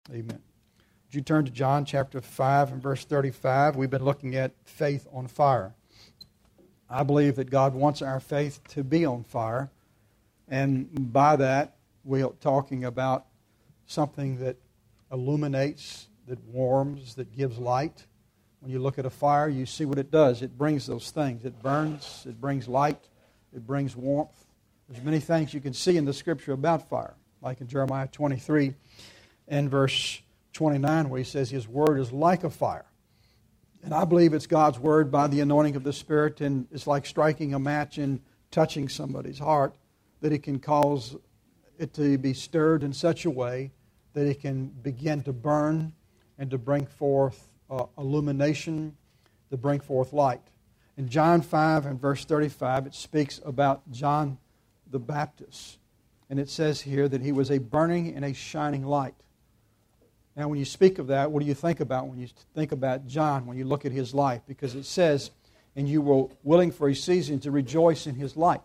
Amen. Would you turn to John chapter 5 and verse 35? We've been looking at faith on fire. I believe that God wants our faith to be on fire. And by that, we're talking about something that illuminates, that warms, that gives light. When you look at a fire, you see what it does. It brings those things. It burns, it brings light, it brings warmth. There's many things you can see in the Scripture about fire, like in Jeremiah 23 and verse 29, where he says His Word is like a fire. And I believe it's God's Word by the anointing of the Spirit, and it's like striking a match and touching somebody's heart, that it can cause it to be stirred in such a way that it can begin to burn and to bring forth illumination, to bring forth light. In John 5 and verse 35, it speaks about John the Baptist. And it says here that he was a burning and a shining light. Now, when you speak of that, what do you think about when you think about John, when you look at his life? Because it says, and you were willing for a season to rejoice in his light.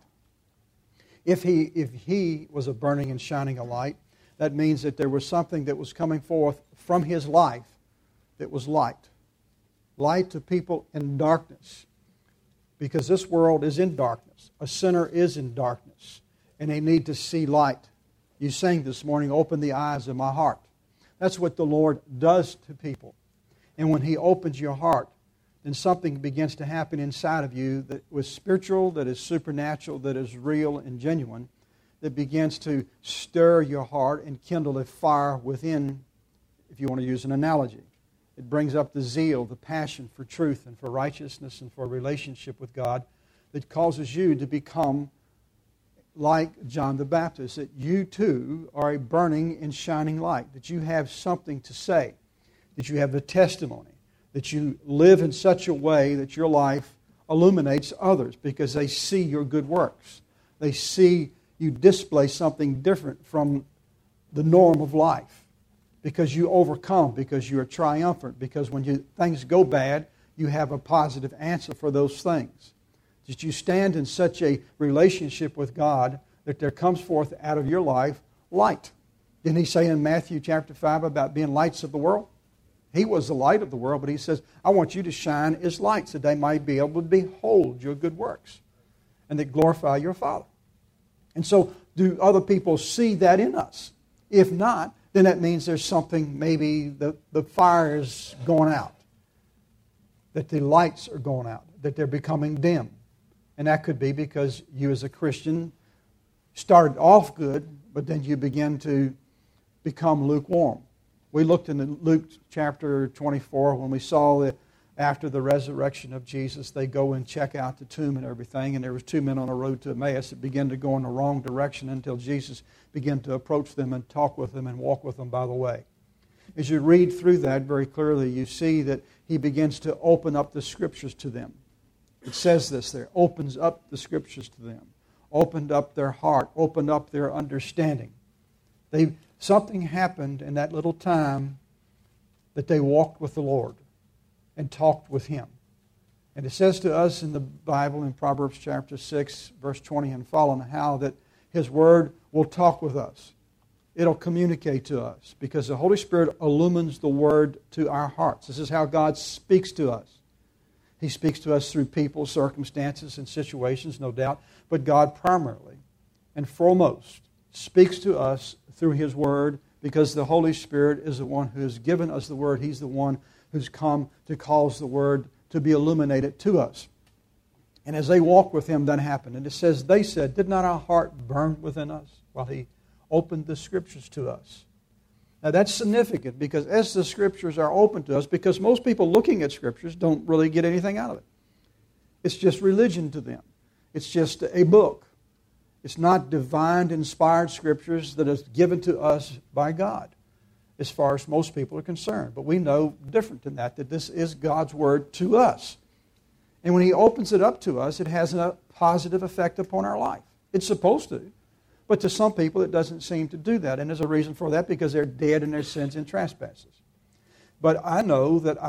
If he was a burning and shining a light, that means that there was something that was coming forth from his life that was light. Light to people in darkness. Because this world is in darkness. A sinner is in darkness. And they need to see light. You sang this morning, "Open the eyes of my heart." That's what the Lord does to people. And when He opens your heart, then something begins to happen inside of you that was spiritual, that is supernatural, that is real and genuine, that begins to stir your heart and kindle a fire within, if you want to use an analogy. It brings up the zeal, the passion for truth and for righteousness and for a relationship with God that causes you to become like John the Baptist, that you too are a burning and shining light, that you have something to say, that you have a testimony, that you live in such a way that your life illuminates others because they see your good works. They see you display something different from the norm of life because you overcome, because you are triumphant, because when things go bad, you have a positive answer for those things. That you stand in such a relationship with God that there comes forth out of your life light. Didn't He say in Matthew chapter 5 about being lights of the world? He was the light of the world, but He says, I want you to shine as lights that they might be able to behold your good works and that glorify your Father. And so, do other people see that in us? If not, then that means there's something, maybe the fire is going out, that the lights are going out, that they're becoming dim. And that could be because you as a Christian started off good, but then you begin to become lukewarm. We looked in Luke chapter 24 when we saw that after the resurrection of Jesus, they go and check out the tomb and everything, and there was two men on the road to Emmaus that began to go in the wrong direction until Jesus began to approach them and talk with them and walk with them by the way. As you read through that very clearly, you see that He begins to open up the Scriptures to them. It says this there, opens up the Scriptures to them, opened up their heart, opened up their understanding. Something happened in that little time that they walked with the Lord and talked with Him. And it says to us in the Bible in Proverbs chapter 6, verse 20 and following, how that His Word will talk with us. It'll communicate to us because the Holy Spirit illumines the Word to our hearts. This is how God speaks to us. He speaks to us through people, circumstances, and situations, no doubt. But God primarily and foremost speaks to us through His Word because the Holy Spirit is the one who has given us the Word. He's the one who's come to cause the Word to be illuminated to us. And as they walked with Him, that happened. And it says, they said, did not our heart burn within us while He opened the Scriptures to us? Now that's significant because as the Scriptures are open to us, because most people looking at Scriptures don't really get anything out of it. It's just religion to them. It's just a book. It's not divine, inspired Scriptures that is given to us by God, as far as most people are concerned. But we know different than that this is God's Word to us. And when He opens it up to us, it has a positive effect upon our life. It's supposed to. But to some people, it doesn't seem to do that. And there's a reason for that, because they're dead in their sins and trespasses. But I know that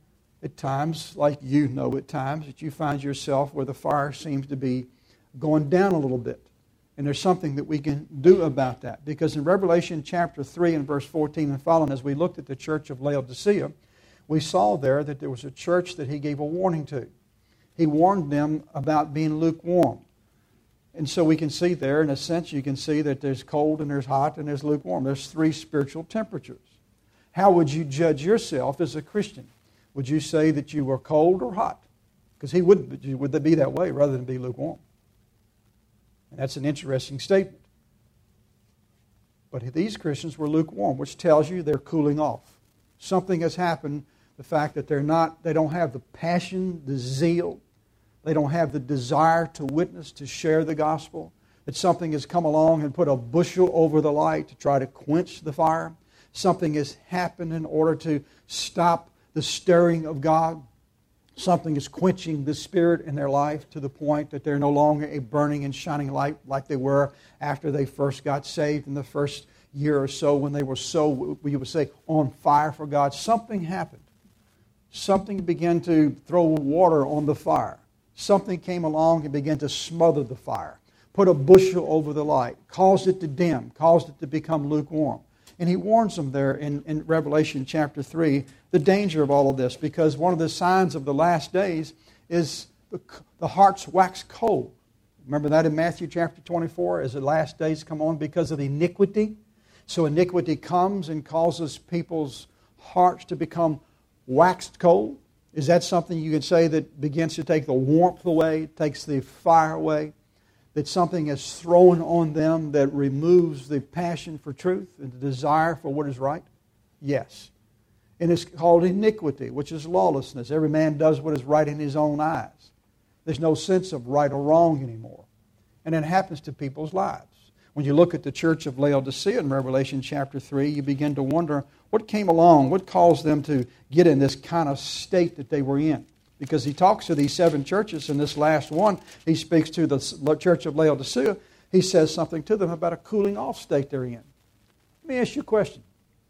at times, like you know at times, that you find yourself where the fire seems to be going down a little bit. And there's something that we can do about that. Because in Revelation chapter 3 and verse 14 and following, as we looked at the church of Laodicea, we saw there that there was a church that he gave a warning to. He warned them about being lukewarm. And so we can see there, in a sense, you can see that there's cold and there's hot and there's lukewarm. There's three spiritual temperatures. How would you judge yourself as a Christian? Would you say that you were cold or hot? Because he would be that way rather than be lukewarm. And that's an interesting statement. But these Christians were lukewarm, which tells you they're cooling off. Something has happened. The fact that they don't have the passion, the zeal, they don't have the desire to witness, to share the gospel. That something has come along and put a bushel over the light to try to quench the fire. Something has happened in order to stop the stirring of God. Something is quenching the Spirit in their life to the point that they're no longer a burning and shining light like they were after they first got saved in the first year or so, when they were so, we would say, on fire for God. Something happened. Something began to throw water on the fire. Something came along and began to smother the fire, put a bushel over the light, caused it to dim, caused it to become lukewarm. And he warns them there in Revelation chapter 3, the danger of all of this, because one of the signs of the last days is the hearts wax cold. Remember that in Matthew chapter 24, as the last days come on because of iniquity. So iniquity comes and causes people's hearts to become waxed cold. Is that something you can say that begins to take the warmth away, takes the fire away? That something is thrown on them that removes the passion for truth and the desire for what is right? Yes. And it's called iniquity, which is lawlessness. Every man does what is right in his own eyes. There's no sense of right or wrong anymore. And it happens to people's lives. When you look at the church of Laodicea in Revelation chapter 3, you begin to wonder what came along, what caused them to get in this kind of state that they were in. Because he talks to these 7 churches, and this last one, he speaks to the church of Laodicea. He says something to them about a cooling off state they're in. Let me ask you a question.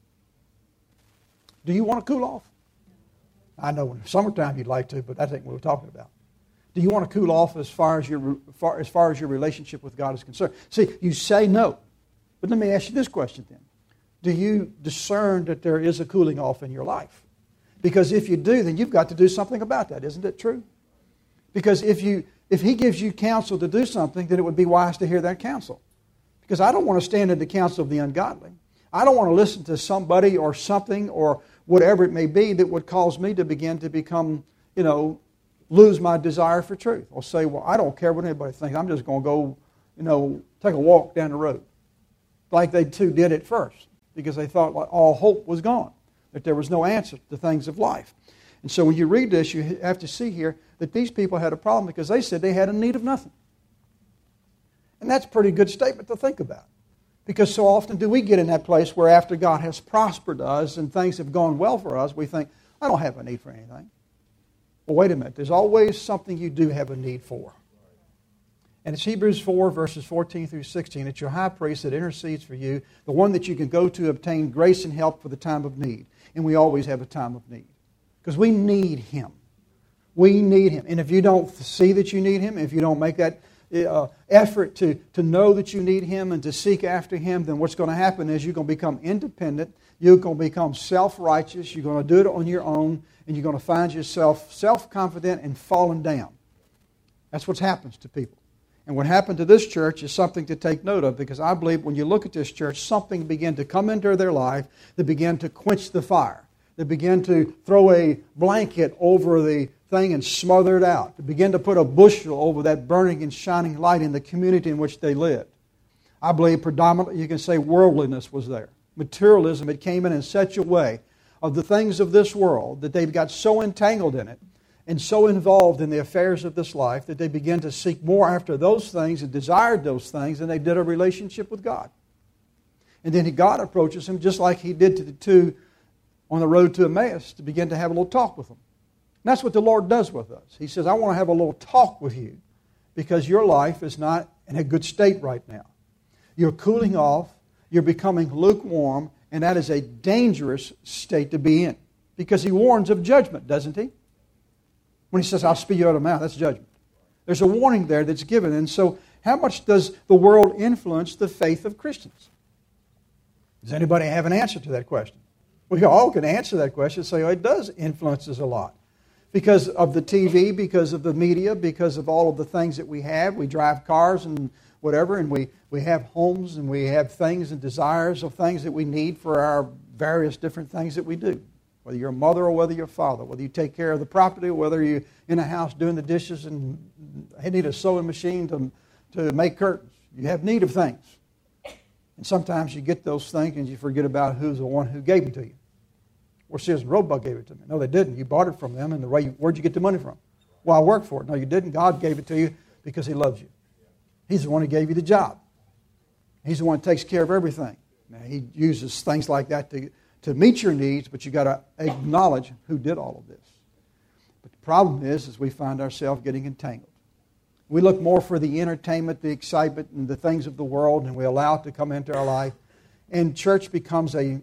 Do you want to cool off? I know in the summertime you'd like to, but that ain't what we're talking about. Do you want to cool off as far as your relationship with God is concerned? See, you say no. But let me ask you this question then. Do you discern that there is a cooling off in your life? Because if you do, then you've got to do something about that. Isn't it true? Because if he gives you counsel to do something, then it would be wise to hear that counsel. Because I don't want to stand in the counsel of the ungodly. I don't want to listen to somebody or something or whatever it may be that would cause me to begin to become, lose my desire for truth. Or say, well, I don't care what anybody thinks. I'm just going to go, take a walk down the road. Like they too did at first. Because they thought like all hope was gone. That there was no answer to things of life. And so when you read this, you have to see here that these people had a problem because they said they had a need of nothing. And that's a pretty good statement to think about. Because so often do we get in that place where after God has prospered us and things have gone well for us, we think, I don't have a need for anything. Well, wait a minute. There's always something you do have a need for. And it's Hebrews 4, verses 14 through 16. It's your high priest that intercedes for you, the one that you can go to obtain grace and help for the time of need. And we always have a time of need. Because we need Him. We need Him. And if you don't see that you need Him, if you don't make that effort to know that you need Him and to seek after Him, then what's going to happen is you're going to become independent. You're going to become self-righteous. You're going to do it on your own. And you're going to find yourself self-confident and falling down. That's what happens to people. And what happened to this church is something to take note of, because I believe when you look at this church, something began to come into their life that began to quench the fire. They began to throw a blanket over the thing and smother it out. They began to put a bushel over that burning and shining light in the community in which they lived. I believe predominantly, you can say, worldliness was there. Materialism, it came in such a way of the things of this world that they got so entangled in it and so involved in the affairs of this life that they began to seek more after those things and desired those things than they did a relationship with God. And then God approaches them just like He did to the two on the road to Emmaus to begin to have a little talk with them. And that's what the Lord does with us. He says, I want to have a little talk with you because your life is not in a good state right now. You're cooling off, you're becoming lukewarm, and that is a dangerous state to be in. Because He warns of judgment, doesn't He? When He says, I'll spew you out of the mouth, that's judgment. There's a warning there that's given. And so How much does the world influence the faith of Christians? Does anybody have an answer to that question? We all can answer that question and say, oh, it does influence us a lot. Because of the TV, because of the media, because of all of the things that we have. We drive cars and whatever, and we have homes, and we have things and desires of things that we need for our various different things that we do. Whether you're a mother or whether you're a father, whether you take care of the property or whether you're in a house doing the dishes and need a sewing machine to make curtains. You have need of things. And sometimes you get those things and you forget about who's the one who gave them to you. Or Sears and Roebuck gave it to me. No, they didn't. You bought it from them, and where'd you get the money from? Well, I worked for it. No, you didn't. God gave it to you because He loves you. He's the one who gave you the job. He's the one who takes care of everything. Now, He uses things like that to meet your needs, but you've got to acknowledge who did all of this. But the problem is we find ourselves getting entangled. We look more for the entertainment, the excitement, and the things of the world, and we allow it to come into our life. And church becomes a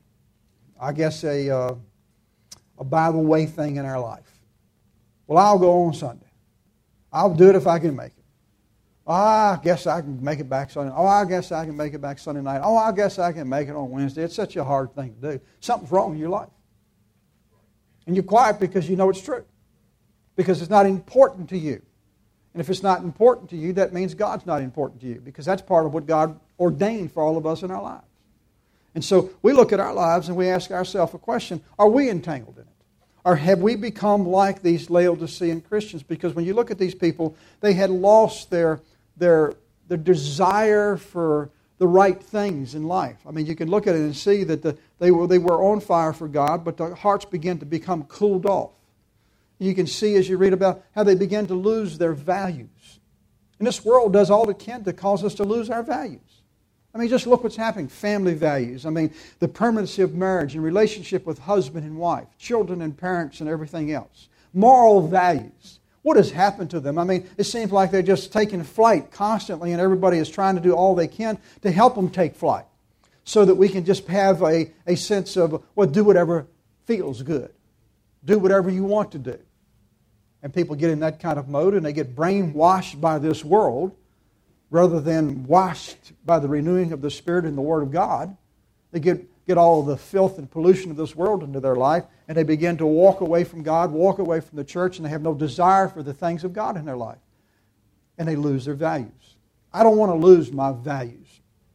by-the-way thing in our life. Well, I'll go on Sunday. I'll do it if I can make it. Oh, I guess I can make it back Sunday. Oh, I guess I can make it back Sunday night. Oh, I guess I can make it on Wednesday. It's such a hard thing to do. Something's wrong in your life. And you're quiet because you know it's true. Because it's not important to you. And if it's not important to you, that means God's not important to you. Because that's part of what God ordained for all of us in our lives. And so we look at our lives and we ask ourselves a question, are we entangled in it? Or have we become like these Laodicean Christians? Because when you look at these people, they had lost their desire for the right things in life. I mean, you can look at it and see that they were on fire for God, but their hearts began to become cooled off. You can see as you read about how they began to lose their values. And this world does all it can to cause us to lose our values. I mean, just look what's happening. Family values. I mean, the permanency of marriage and relationship with husband and wife, children and parents and everything else. Moral values. What has happened to them? I mean, it seems like they're just taking flight constantly, and everybody is trying to do all they can to help them take flight so that we can just have a sense of, well, do whatever feels good. Do whatever you want to do. And people get in that kind of mode, and they get brainwashed by this world rather than washed by the renewing of the Spirit and the Word of God. They get all of the filth and pollution of this world into their life, and they begin to walk away from God, walk away from the church, and they have no desire for the things of God in their life. And they lose their values. I don't want to lose my values.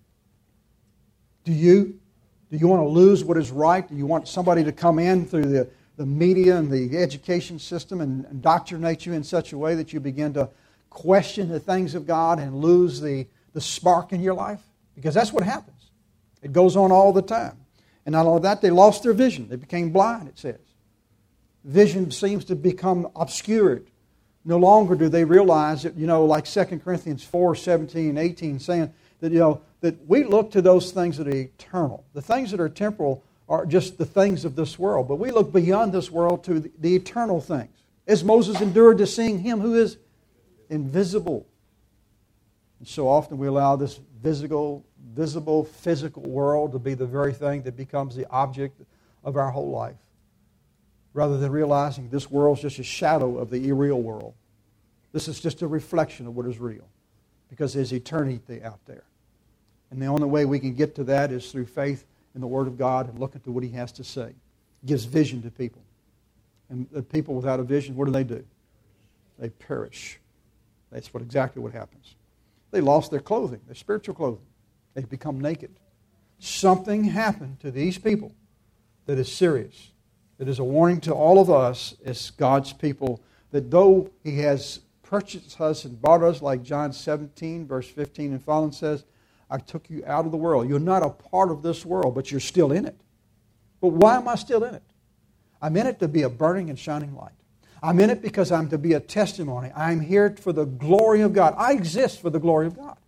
Do you? Do you want to lose what is right? Do you want somebody to come in through the media and the education system and indoctrinate you in such a way that you begin to question the things of God and lose the spark in your life? Because that's what happens. It goes on all the time. And not only that, they lost their vision. They became blind, it says. Vision seems to become obscured. No longer do they realize that, like 2 Corinthians 4, 17 and 18 saying that, that we look to those things that are eternal. The things that are temporal are just the things of this world. But we look beyond this world to the eternal things. As Moses endured to seeing Him who is invisible. And so often we allow this visible, physical world to be the very thing that becomes the object of our whole life. Rather than realizing this world is just a shadow of the irreal world. This is just a reflection of what is real. Because there's eternity out there. And the only way we can get to that is through faith in the Word of God and look into what He has to say. It gives vision to people. And the people without a vision, what do? They perish. That's exactly what happens. They lost their clothing, their spiritual clothing. They've become naked. Something happened to these people that is serious. That is a warning to all of us as God's people that though He has purchased us and bought us, like John 17, verse 15 and following says, I took you out of the world. You're not a part of this world, but you're still in it. But why am I still in it? I'm in it to be a burning and shining light. I'm in it because I'm to be a testimony. I'm here for the glory of God. I exist for the glory of God.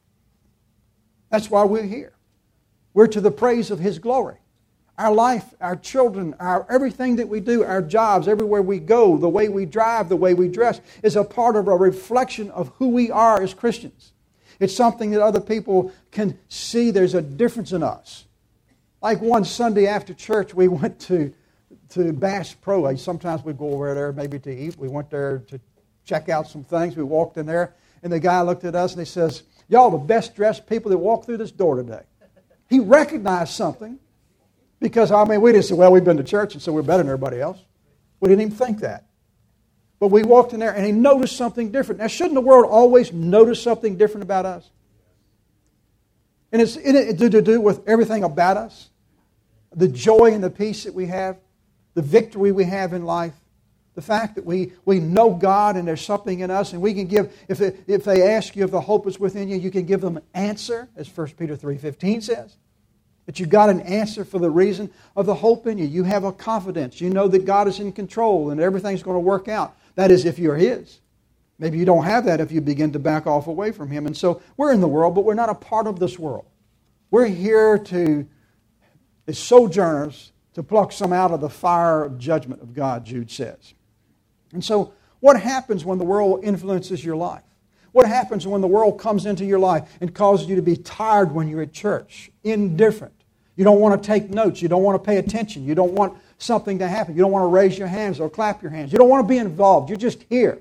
That's why we're here. We're to the praise of His glory. Our life, our children, everything that we do, our jobs, everywhere we go, the way we drive, the way we dress, is a part of a reflection of who we are as Christians. It's something that other people can see there's a difference in us. Like one Sunday after church, we went to Bass Pro. Sometimes we go over there maybe to eat. We went there to check out some things. We walked in there, And the guy looked at us and he says, y'all the best dressed people that walk through this door today. He recognized something because, we didn't say, well, we've been to church and so we're better than everybody else. We didn't even think that. But we walked in there and he noticed something different. Now, shouldn't the world always notice something different about us? And it's to do with everything about us. The joy and the peace that we have. The victory we have in life. The fact that we know God and there's something in us and we can give, if they ask you if the hope is within you, you can give them an answer, as 1 Peter 3:15 says. That you've got an answer for the reason of the hope in you. You have a confidence. You know that God is in control and everything's going to work out. That is if you're His. Maybe you don't have that if you begin to back off away from Him. And so we're in the world, but we're not a part of this world. We're here as sojourners to pluck some out of the fire of judgment of God, Jude says. And so what happens when the world influences your life? What happens when the world comes into your life and causes you to be tired when you're at church, indifferent? You don't want to take notes. You don't want to pay attention. You don't want something to happen. You don't want to raise your hands or clap your hands. You don't want to be involved. You're just here.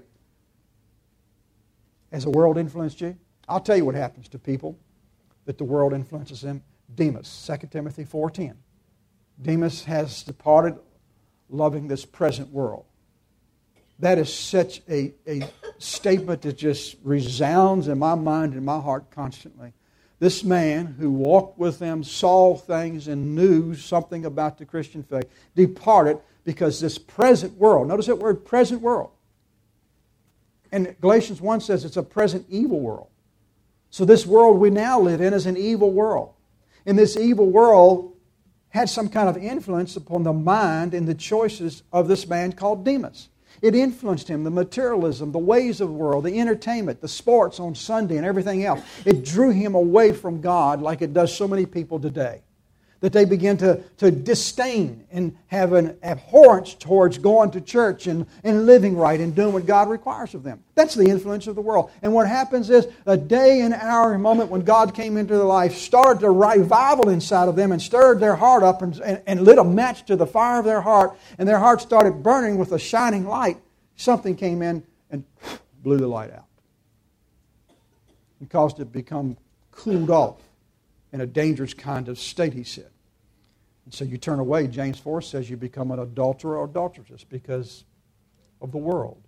Has the world influenced you? I'll tell you what happens to people that the world influences them. Demas, 2 Timothy 4:10. Demas has departed loving this present world. That is such a statement that just resounds in my mind and my heart constantly. This man who walked with them, saw things, and knew something about the Christian faith, departed because this present world, notice that word, present world. And Galatians 1 says it's a present evil world. So this world we now live in is an evil world. And this evil world had some kind of influence upon the mind and the choices of this man called Demas. It influenced him, the materialism, the ways of the world, the entertainment, the sports on Sunday and everything else. It drew him away from God like it does so many people today. That they begin to disdain and have an abhorrence towards going to church and living right and doing what God requires of them. That's the influence of the world. And what happens is a day and hour and moment when God came into their life started a revival inside of them and stirred their heart up and lit a match to the fire of their heart, and their heart started burning with a shining light. Something came in and blew the light out and caused it to become cooled off in a dangerous kind of state, he said. And so you turn away. James 4 says you become an adulterer or adulteress because of the world.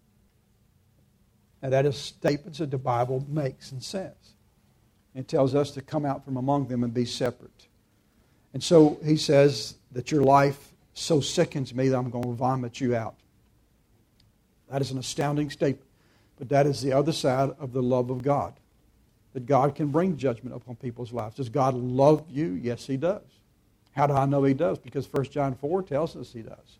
Now that is statements that the Bible makes and says. It tells us to come out from among them and be separate. And so he says that your life so sickens me that I'm going to vomit you out. That is an astounding statement. But that is the other side of the love of God. That God can bring judgment upon people's lives. Does God love you? Yes, He does. How do I know He does? Because 1 John 4 tells us He does.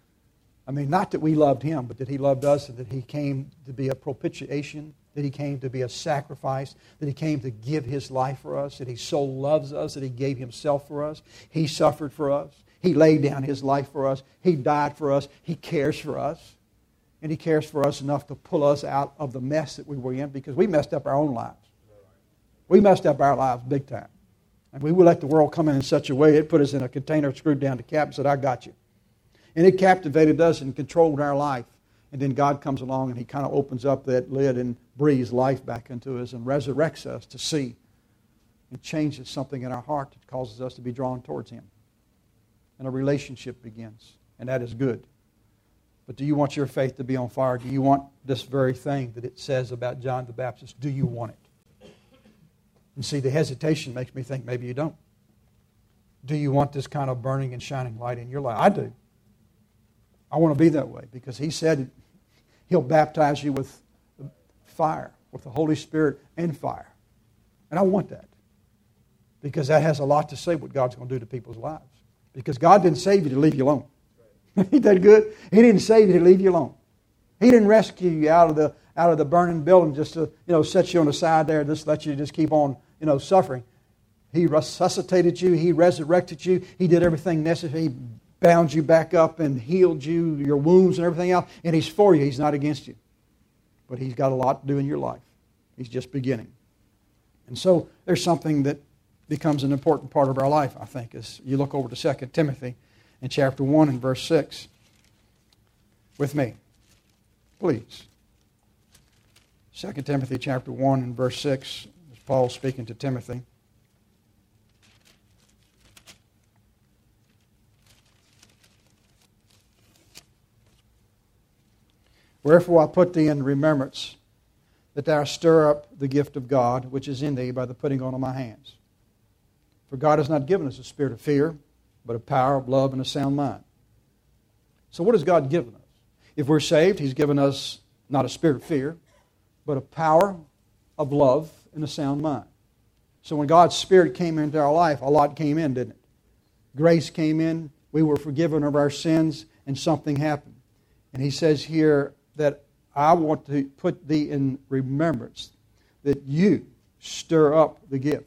Not that we loved Him, but that He loved us and that He came to be a propitiation, that He came to be a sacrifice, that He came to give His life for us, that He so loves us that He gave Himself for us. He suffered for us. He laid down His life for us. He died for us. He cares for us. And He cares for us enough to pull us out of the mess that we were in because we messed up our own lives. We messed up our lives big time. And we would let the world come in such a way, it put us in a container, screwed down the cap, and said, I got you. And it captivated us and controlled our life. And then God comes along and He kind of opens up that lid and breathes life back into us and resurrects us to see and changes something in our heart that causes us to be drawn towards Him. And a relationship begins. And that is good. But do you want your faith to be on fire? Do you want this very thing that it says about John the Baptist? Do you want it? And see, the hesitation makes me think maybe you don't. Do you want this kind of burning and shining light in your life? I do. I want to be that way because He said He'll baptize you with fire, with the Holy Spirit and fire. And I want that because that has a lot to say what God's going to do to people's lives. Because God didn't save you to leave you alone. Ain't that good? He didn't save you to leave you alone. He didn't rescue you out of the burning building just to set you on the side there and just let you just keep on suffering. He resuscitated you. He resurrected you. He did everything necessary. He bound you back up and healed you, your wounds and everything else. And He's for you. He's not against you. But He's got a lot to do in your life. He's just beginning. And so there's something that becomes an important part of our life, I think, as you look over to 2 Timothy in chapter 1 and verse 6 with me. Please. 2 Timothy chapter 1 and verse 6, is Paul speaking to Timothy. Wherefore I put thee in remembrance, that thou stir up the gift of God, which is in thee by the putting on of my hands. For God has not given us a spirit of fear, but of power, of love, and a sound mind. So what has God given us? If we're saved, He's given us not a spirit of fear, but a power, of love, and a sound mind. So when God's Spirit came into our life, a lot came in, didn't it? Grace came in, we were forgiven of our sins, and something happened. And He says here that I want to put thee in remembrance that you stir up the gift.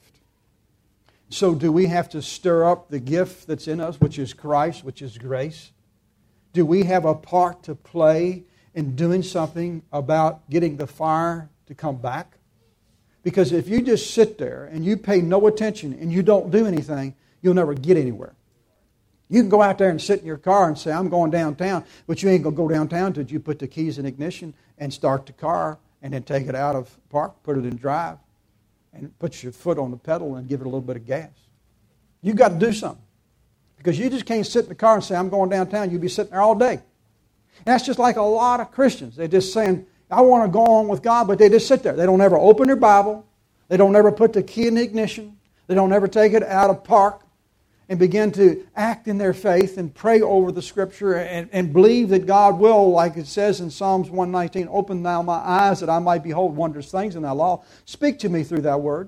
So do we have to stir up the gift that's in us, which is Christ, which is grace? Do we have a part to play in doing something about getting the fire to come back? Because if you just sit there and you pay no attention and you don't do anything, you'll never get anywhere. You can go out there and sit in your car and say, I'm going downtown, but you ain't going to go downtown until you put the keys in ignition and start the car and then take it out of park, put it in drive, and put your foot on the pedal and give it a little bit of gas. You've got to do something. Because you just can't sit in the car and say, I'm going downtown. You'll be sitting there all day. And that's just like a lot of Christians. They're just saying, I want to go on with God, but they just sit there. They don't ever open their Bible. They don't ever put the key in the ignition. They don't ever take it out of park and begin to act in their faith and pray over the Scripture and believe that God will, like it says in Psalms 119, open thou my eyes that I might behold wondrous things in thy law. Speak to me through thy word.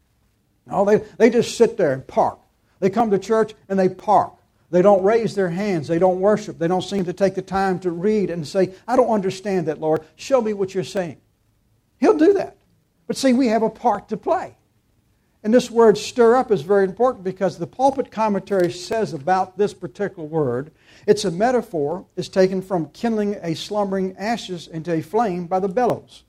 No, they just sit there and park. They come to church and they park. They don't raise their hands. They don't worship. They don't seem to take the time to read and say, I don't understand that, Lord. Show me what you're saying. He'll do that. But see, we have a part to play. And this word stir up is very important because the pulpit commentary says about this particular word, it's a metaphor. It's taken from kindling a slumbering ashes into a flame by the bellows.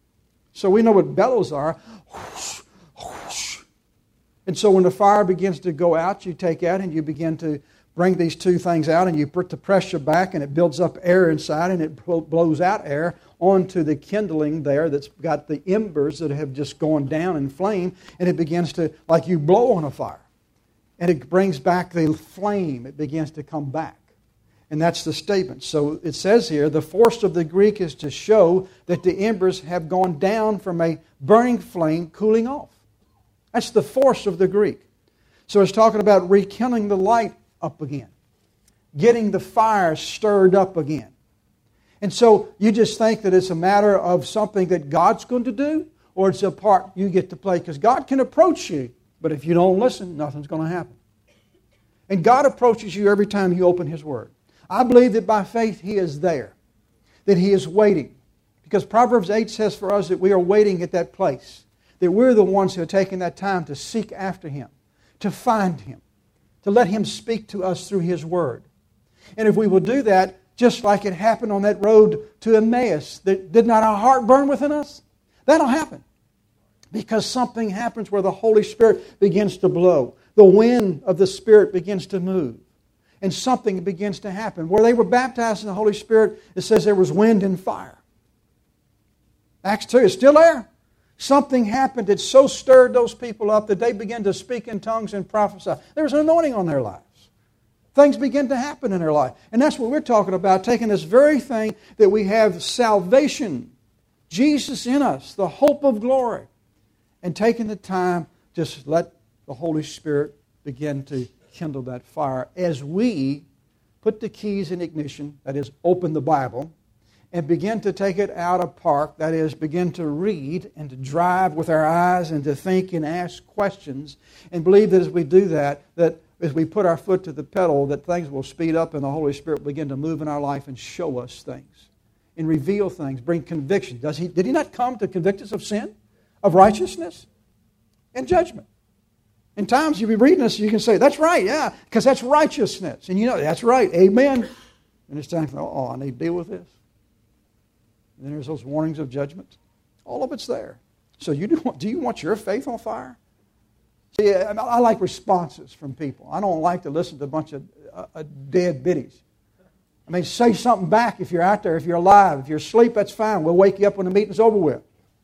So we know what bellows are. Whoosh, whoosh. And so when the fire begins to go out, you take out and you begin to bring these two things out and you put the pressure back and it builds up air inside and it blows out air onto the kindling there that's got the embers that have just gone down in flame, and it begins to, like you blow on a fire. And it brings back the flame. It begins to come back. And that's the statement. So it says here, the force of the Greek is to show that the embers have gone down from a burning flame cooling off. That's the force of the Greek. So it's talking about rekindling the light up again. Getting the fire stirred up again. And so you just think that it's a matter of something that God's going to do, or it's a part you get to play. Because God can approach you, but if you don't listen, nothing's going to happen. And God approaches you every time you open His Word. I believe that by faith He is there. That He is waiting. Because Proverbs 8 says for us that we are waiting at that place. That we're the ones who are taking that time to seek after Him, to find Him, to let Him speak to us through His Word. And if we will do that, just like it happened on that road to Emmaus, did not our heart burn within us? That'll happen. Because something happens where the Holy Spirit begins to blow. The wind of the Spirit begins to move. And something begins to happen. Where they were baptized in the Holy Spirit, it says there was wind and fire. Acts 2 is still there. Something happened that so stirred those people up that they began to speak in tongues and prophesy. There was an anointing on their lives. Things begin to happen in their life. And that's what we're talking about, taking this very thing that we have salvation, Jesus in us, the hope of glory, and taking the time just let the Holy Spirit begin to kindle that fire as we put the keys in ignition, that is, open the Bible, and begin to take it out of park, that is, begin to read and to drive with our eyes and to think and ask questions, and believe that as we do that as we put our foot to the pedal, that things will speed up and the Holy Spirit will begin to move in our life and show us things and reveal things, bring conviction. Did He not come to convict us of sin, of righteousness, and judgment? In times you'll be reading this, you can say, that's right, yeah, because that's righteousness. And you know, that's right, amen. And it's time for, I need to deal with this. And then there's those warnings of judgment. All of it's there. So do you want your faith on fire? See, I like responses from people. I don't like to listen to a bunch of dead biddies. I mean, say something back if you're out there, if you're alive. If you're asleep, that's fine. We'll wake you up when the meeting's over with.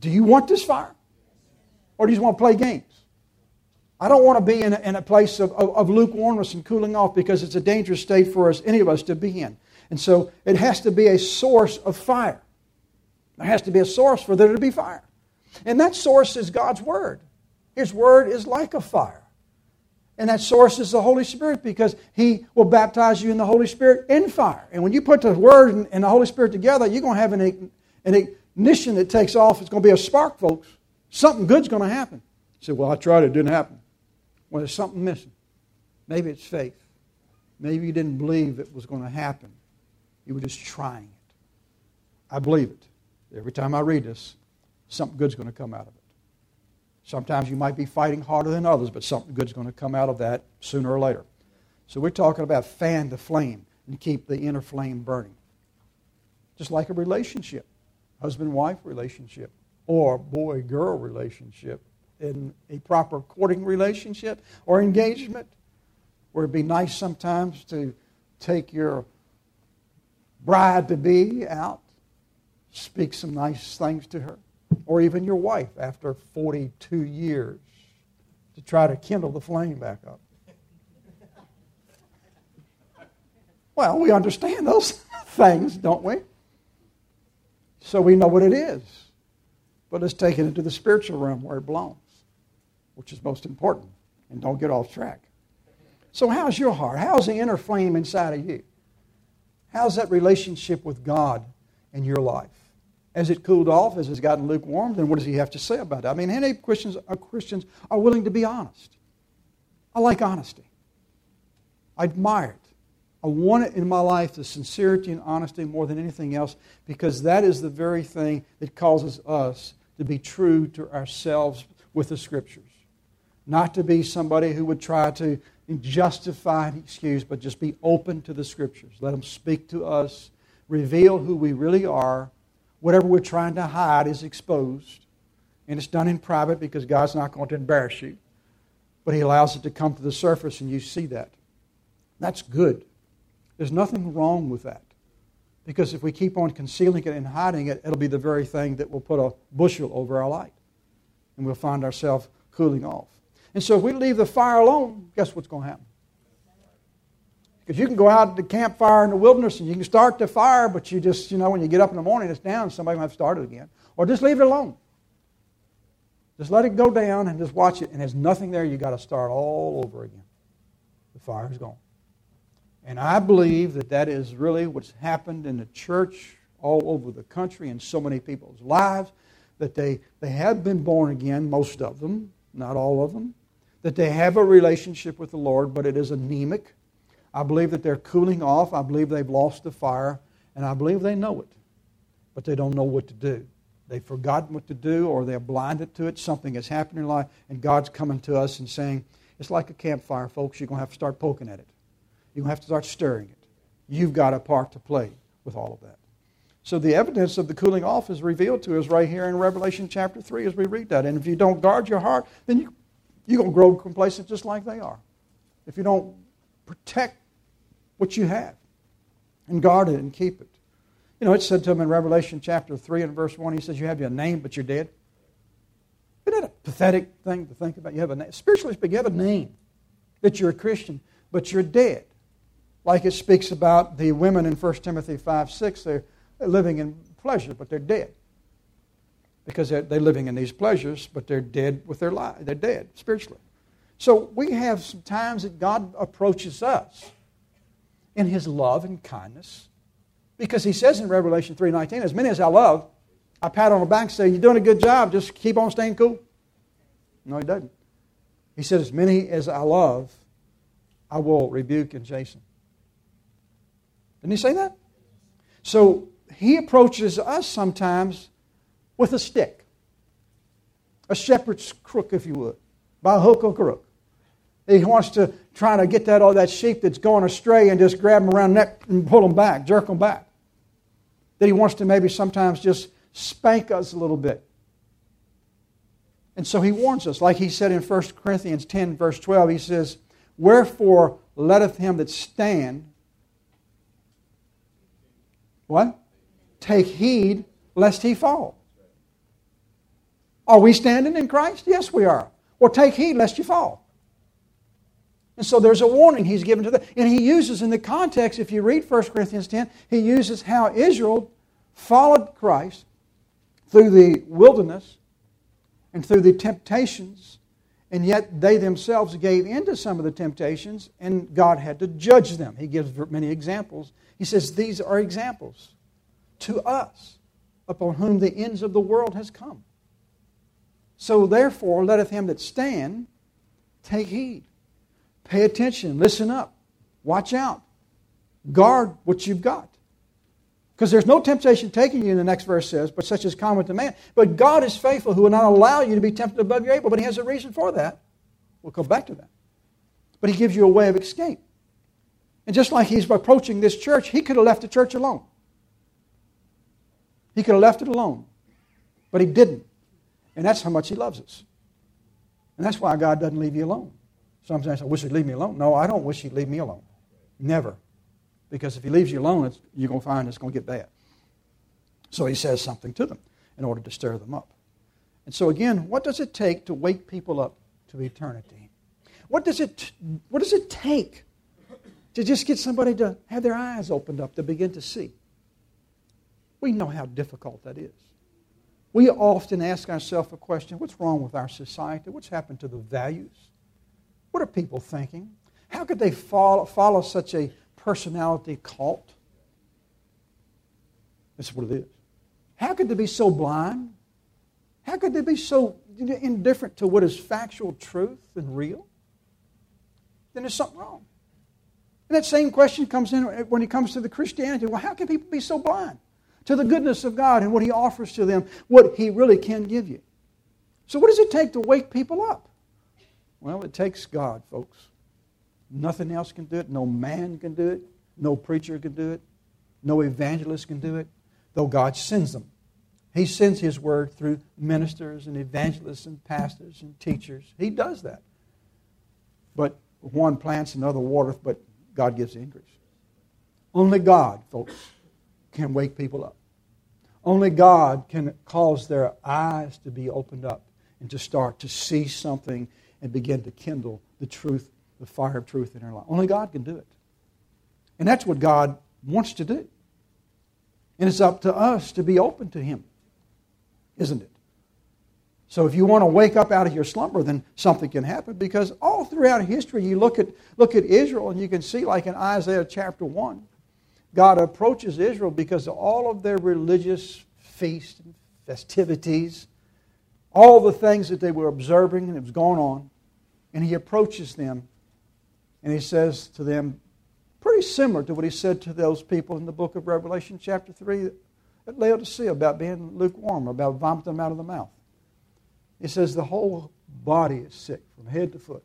Do you want this fire? Or do you just want to play games? I don't want to be in a place of lukewarmness and cooling off, because it's a dangerous state for us, any of us, to be in. And so it has to be a source of fire. There has to be a source for there to be fire. And that source is God's Word. His Word is like a fire. And that source is the Holy Spirit, because He will baptize you in the Holy Spirit in fire. And when you put the Word and the Holy Spirit together, you're going to have an ignition that takes off. It's going to be a spark, folks. Something good's going to happen. You say, well, I tried, it didn't happen. Well, there's something missing. Maybe it's faith. Maybe you didn't believe it was going to happen. You were just trying it. I believe it. Every time I read this, something good's going to come out of it. Sometimes you might be fighting harder than others, but something good's going to come out of that sooner or later. So we're talking about fan the flame and keep the inner flame burning. Just like a relationship, husband-wife relationship, or boy-girl relationship, in a proper courting relationship or engagement, where it'd be nice sometimes to take your bride-to-be out, speak some nice things to her, or even your wife after 42 years, to try to kindle the flame back up. Well, we understand those things, don't we? So we know what it is. But let's take it into the spiritual realm where it belongs, which is most important. And don't get off track. So how's your heart? How's the inner flame inside of you? How's that relationship with God in your life? Has it cooled off? Has it gotten lukewarm? Then what does He have to say about it? I mean, how many Christians are willing to be honest? I like honesty. I admire it. I want it in my life, the sincerity and honesty more than anything else, because that is the very thing that causes us to be true to ourselves with the Scriptures. Not to be somebody who would try to justify an excuse, but just be open to the Scriptures. Let them speak to us, reveal who we really are. Whatever we're trying to hide is exposed. And it's done in private, because God's not going to embarrass you. But He allows it to come to the surface, and you see that. That's good. There's nothing wrong with that. Because if we keep on concealing it and hiding it, it'll be the very thing that will put a bushel over our light. And we'll find ourselves cooling off. And so if we leave the fire alone, guess what's going to happen? Because you can go out to the campfire in the wilderness and you can start the fire, but you just, when you get up in the morning, it's down, somebody will have to start it again. Or just leave it alone. Just let it go down and just watch it. And there's nothing there, you got to start all over again. The fire's gone. And I believe that is really what's happened in the church all over the country in so many people's lives, that they have been born again, most of them, not all of them, that they have a relationship with the Lord, but it is anemic. I believe that they're cooling off. I believe they've lost the fire, and I believe they know it, but they don't know what to do. They've forgotten what to do, or they're blinded to it. Something has happened in life, and God's coming to us and saying, it's like a campfire, folks. You're going to have to start poking at it. You're going to have to start stirring it. You've got a part to play with all of that. So the evidence of the cooling off is revealed to us right here in Revelation chapter 3 as we read that. And if you don't guard your heart, then you're going to grow complacent just like they are. If you don't protect what you have and guard it and keep it. It said to him in Revelation chapter 3 and verse 1, He says, you have your name, but you're dead. Isn't that a pathetic thing to think about? You have a name. Spiritually speaking, you have a name that you're a Christian, but you're dead. Like it speaks about the women in 1 Timothy 5:6, they're living in pleasure, but they're dead. Because they're living in these pleasures, but they're dead with their life. They're dead spiritually. So we have some times that God approaches us in His love and kindness. Because He says in Revelation 3:19, as many as I love, I pat on the back and say, you're doing a good job, just keep on staying cool. No, He doesn't. He said, as many as I love, I will rebuke and chasten. Didn't He say that? So He approaches us sometimes with a stick. A shepherd's crook, if you would. By hook or crook. He wants to try to get that sheep that's going astray and just grab them around the neck and pull them back, jerk them back. That He wants to maybe sometimes just spank us a little bit. And so He warns us. Like He said in 1 Corinthians 10, verse 12, He says, wherefore letteth him that stand, what? Take heed lest he fall. Are we standing in Christ? Yes, we are. Well, take heed lest you fall. And so there's a warning he's given to them. And he uses in the context, if you read 1 Corinthians 10, he uses how Israel followed Christ through the wilderness and through the temptations, and yet they themselves gave in to some of the temptations, and God had to judge them. He gives many examples. He says these are examples to us upon whom the ends of the world has come. So therefore, letteth him that stand take heed. Pay attention. Listen up. Watch out. Guard what you've got. Because there's no temptation taking you, the next verse says, but such as common to man. But God is faithful, who will not allow you to be tempted above your able. But He has a reason for that. We'll come back to that. But He gives you a way of escape. And just like He's approaching this church, He could have left the church alone. He could have left it alone. But He didn't. And that's how much He loves us. And that's why God doesn't leave you alone. Sometimes I wish He'd leave me alone. No, I don't wish He'd leave me alone. Never. Because if He leaves you alone, you're going to find it's going to get bad. So He says something to them in order to stir them up. And so again, what does it take to wake people up to eternity? What does it take to just get somebody to have their eyes opened up to begin to see? We know how difficult that is. We often ask ourselves a question, what's wrong with our society? What's happened to the values? What are people thinking? How could they follow such a personality cult? That's what it is. How could they be so blind? How could they be so indifferent to what is factual truth and real? Then there's something wrong. And that same question comes in when it comes to the Christianity. Well, how can people be so blind to the goodness of God and what He offers to them, what He really can give you? So what does it take to wake people up? Well, it takes God, folks. Nothing else can do it. No man can do it. No preacher can do it. No evangelist can do it, though God sends them. He sends His word through ministers and evangelists and pastors and teachers. He does that. But one plants, another watereth, but God gives the increase. Only God, folks, can wake people up. Only God can cause their eyes to be opened up and to start to see something and begin to kindle the truth, the fire of truth in their life. Only God can do it. And that's what God wants to do. And it's up to us to be open to Him, isn't it? So if you want to wake up out of your slumber, then something can happen, because all throughout history you look at Israel and you can see, like in Isaiah chapter 1, God approaches Israel because of all of their religious feasts and festivities, all the things that they were observing and it was going on. And He approaches them and He says to them, pretty similar to what He said to those people in the book of Revelation chapter 3 at Laodicea about being lukewarm, about vomiting them out of the mouth. He says the whole body is sick from head to foot.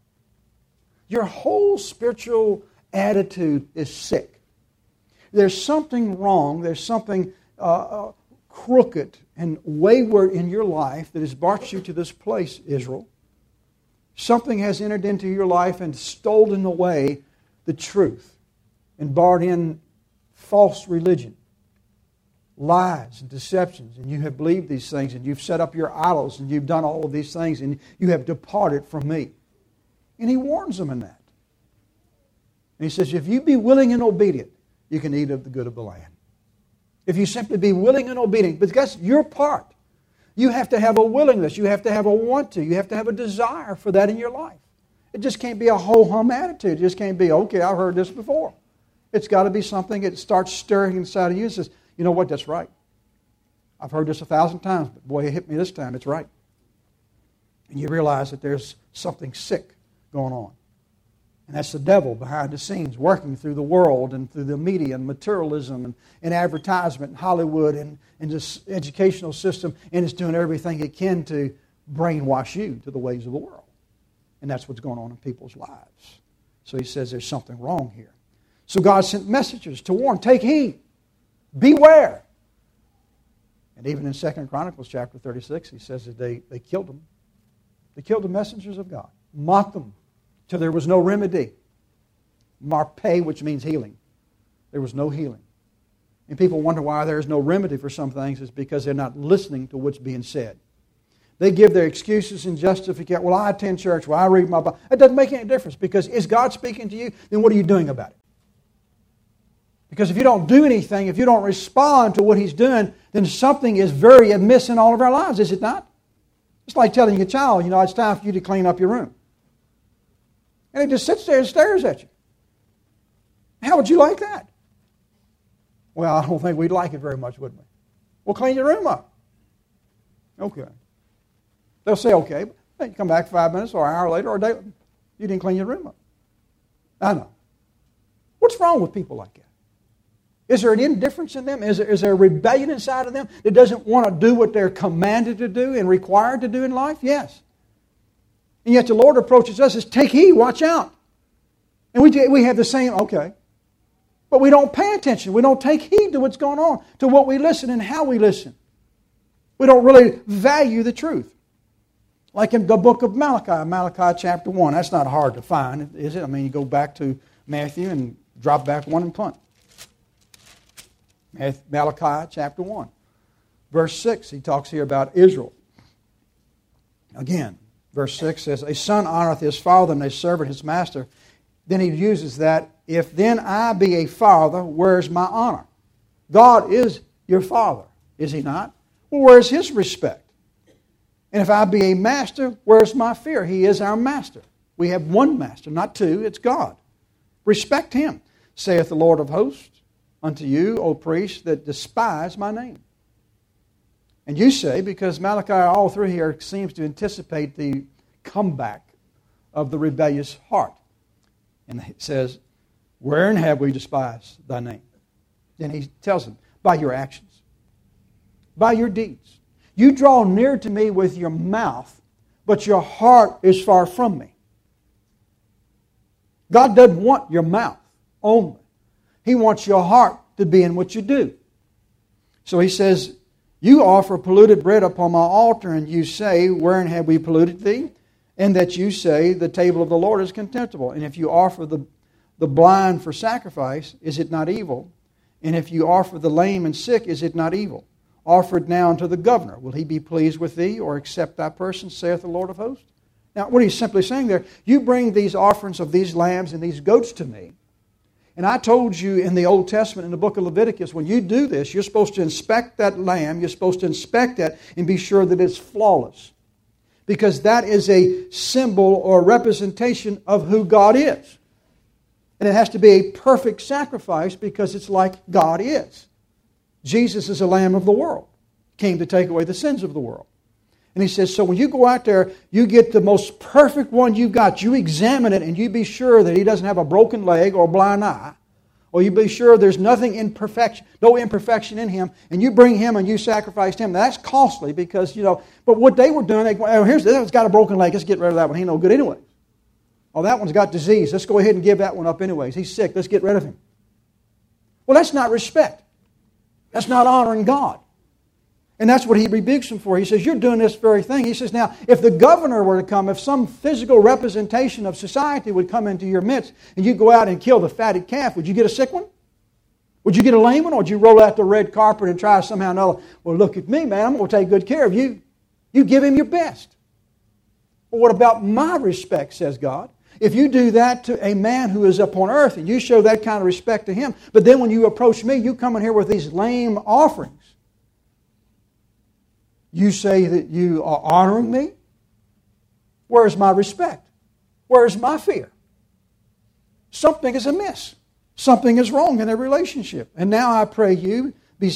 Your whole spiritual attitude is sick. There's something wrong. There's something crooked and wayward in your life that has brought you to this place, Israel. Something has entered into your life and stolen away the truth and brought in false religion, lies and deceptions, and you have believed these things, and you've set up your idols, and you've done all of these things, and you have departed from me. And He warns them in that. And He says, if you be willing and obedient, you can eat of the good of the land. If you simply be willing and obedient, but that's your part. You have to have a willingness. You have to have a want to. You have to have a desire for that in your life. It just can't be a ho-hum attitude. It just can't be, okay, I've heard this before. It's got to be something that starts stirring inside of you and says, you know what, that's right. I've heard this 1,000 times, but boy, it hit me this time. It's right. And you realize that there's something sick going on. And that's the devil behind the scenes working through the world and through the media and materialism and advertisement and Hollywood and this educational system, and it's doing everything it can to brainwash you to the ways of the world. And that's what's going on in people's lives. So He says there's something wrong here. So God sent messengers to warn, take heed, beware. And even in 2 Chronicles chapter 36, He says that they killed them. They killed the messengers of God, mocked them, till there was no remedy. Marpe, which means healing. There was no healing. And people wonder why there is no remedy for some things. It's because they're not listening to what's being said. They give their excuses and justification. Well, I attend church. Well, I read my Bible. It doesn't make any difference, because is God speaking to you? Then what are you doing about it? Because if you don't do anything, if you don't respond to what He's doing, then something is very amiss in all of our lives, is it not? It's like telling your child, it's time for you to clean up your room. And it just sits there and stares at you. How would you like that? Well, I don't think we'd like it very much, would we? Well, clean your room up. Okay. They'll say, okay, but then you come back 5 minutes or an hour later or a day, you didn't clean your room up. I know. What's wrong with people like that? Is there an indifference in them? Is there a rebellion inside of them that doesn't want to do what they're commanded to do and required to do in life? Yes. And yet the Lord approaches us as, take heed, watch out. And we have the same, okay. But we don't pay attention. We don't take heed to what's going on, to what we listen and how we listen. We don't really value the truth. Like in the book of Malachi chapter 1. That's not hard to find, is it? I mean, you go back to Matthew and drop back one and punt. Malachi chapter 1. Verse 6, he talks here about Israel. Again, verse 6 says, a son honoreth his father, and a servant his master. Then he uses that, if then I be a father, where's my honor? God is your father, is He not? Well, where's His respect? And if I be a master, where's my fear? He is our master. We have one master, not two, it's God. Respect Him, saith the Lord of hosts, unto you, O priests, that despise my name. And you say, because Malachi all through here seems to anticipate the comeback of the rebellious heart. And it says, wherein have we despised thy name? Then he tells them, by your actions, by your deeds. You draw near to me with your mouth, but your heart is far from me. God doesn't want your mouth only. He wants your heart to be in what you do. So he says, you offer polluted bread upon my altar, and you say, wherein have we polluted thee? And that you say, the table of the Lord is contemptible. And if you offer the blind for sacrifice, is it not evil? And if you offer the lame and sick, is it not evil? Offer it now unto the governor. Will he be pleased with thee, or accept thy person, saith the Lord of hosts? Now, what he's simply saying there, you bring these offerings of these lambs and these goats to me. And I told you in the Old Testament, in the book of Leviticus, when you do this, you're supposed to inspect that lamb, you're supposed to inspect it and be sure that it's flawless. Because that is a symbol or representation of who God is. And it has to be a perfect sacrifice because it's like God is. Jesus is the Lamb of the world. Came to take away the sins of the world. And he says, so when you go out there, you get the most perfect one you've got. You examine it and you be sure that he doesn't have a broken leg or a blind eye. Or you be sure there's nothing imperfection, no imperfection in him. And you bring him and you sacrifice him. Now, that's costly because, but what they were doing, here's that one's got a broken leg. Let's get rid of that one. He ain't no good anyway. Oh, that one's got disease. Let's go ahead and give that one up anyways. He's sick. Let's get rid of him. Well, that's not respect. That's not honoring God. And that's what he rebukes them for. He says, you're doing this very thing. He says, now, if the governor were to come, if some physical representation of society would come into your midst, and you go out and kill the fatted calf, would you get a sick one? Would you get a lame one? Or would you roll out the red carpet and try somehow another? Well, look at me, man. I'm going to take good care of you. You give him your best. Well, what about my respect, says God? If you do that to a man who is upon earth, and you show that kind of respect to him, but then when you approach me, you come in here with these lame offerings. You say that you are honoring me? Where's my respect? Where's my fear? Something is amiss. Something is wrong in a relationship. And now I pray you,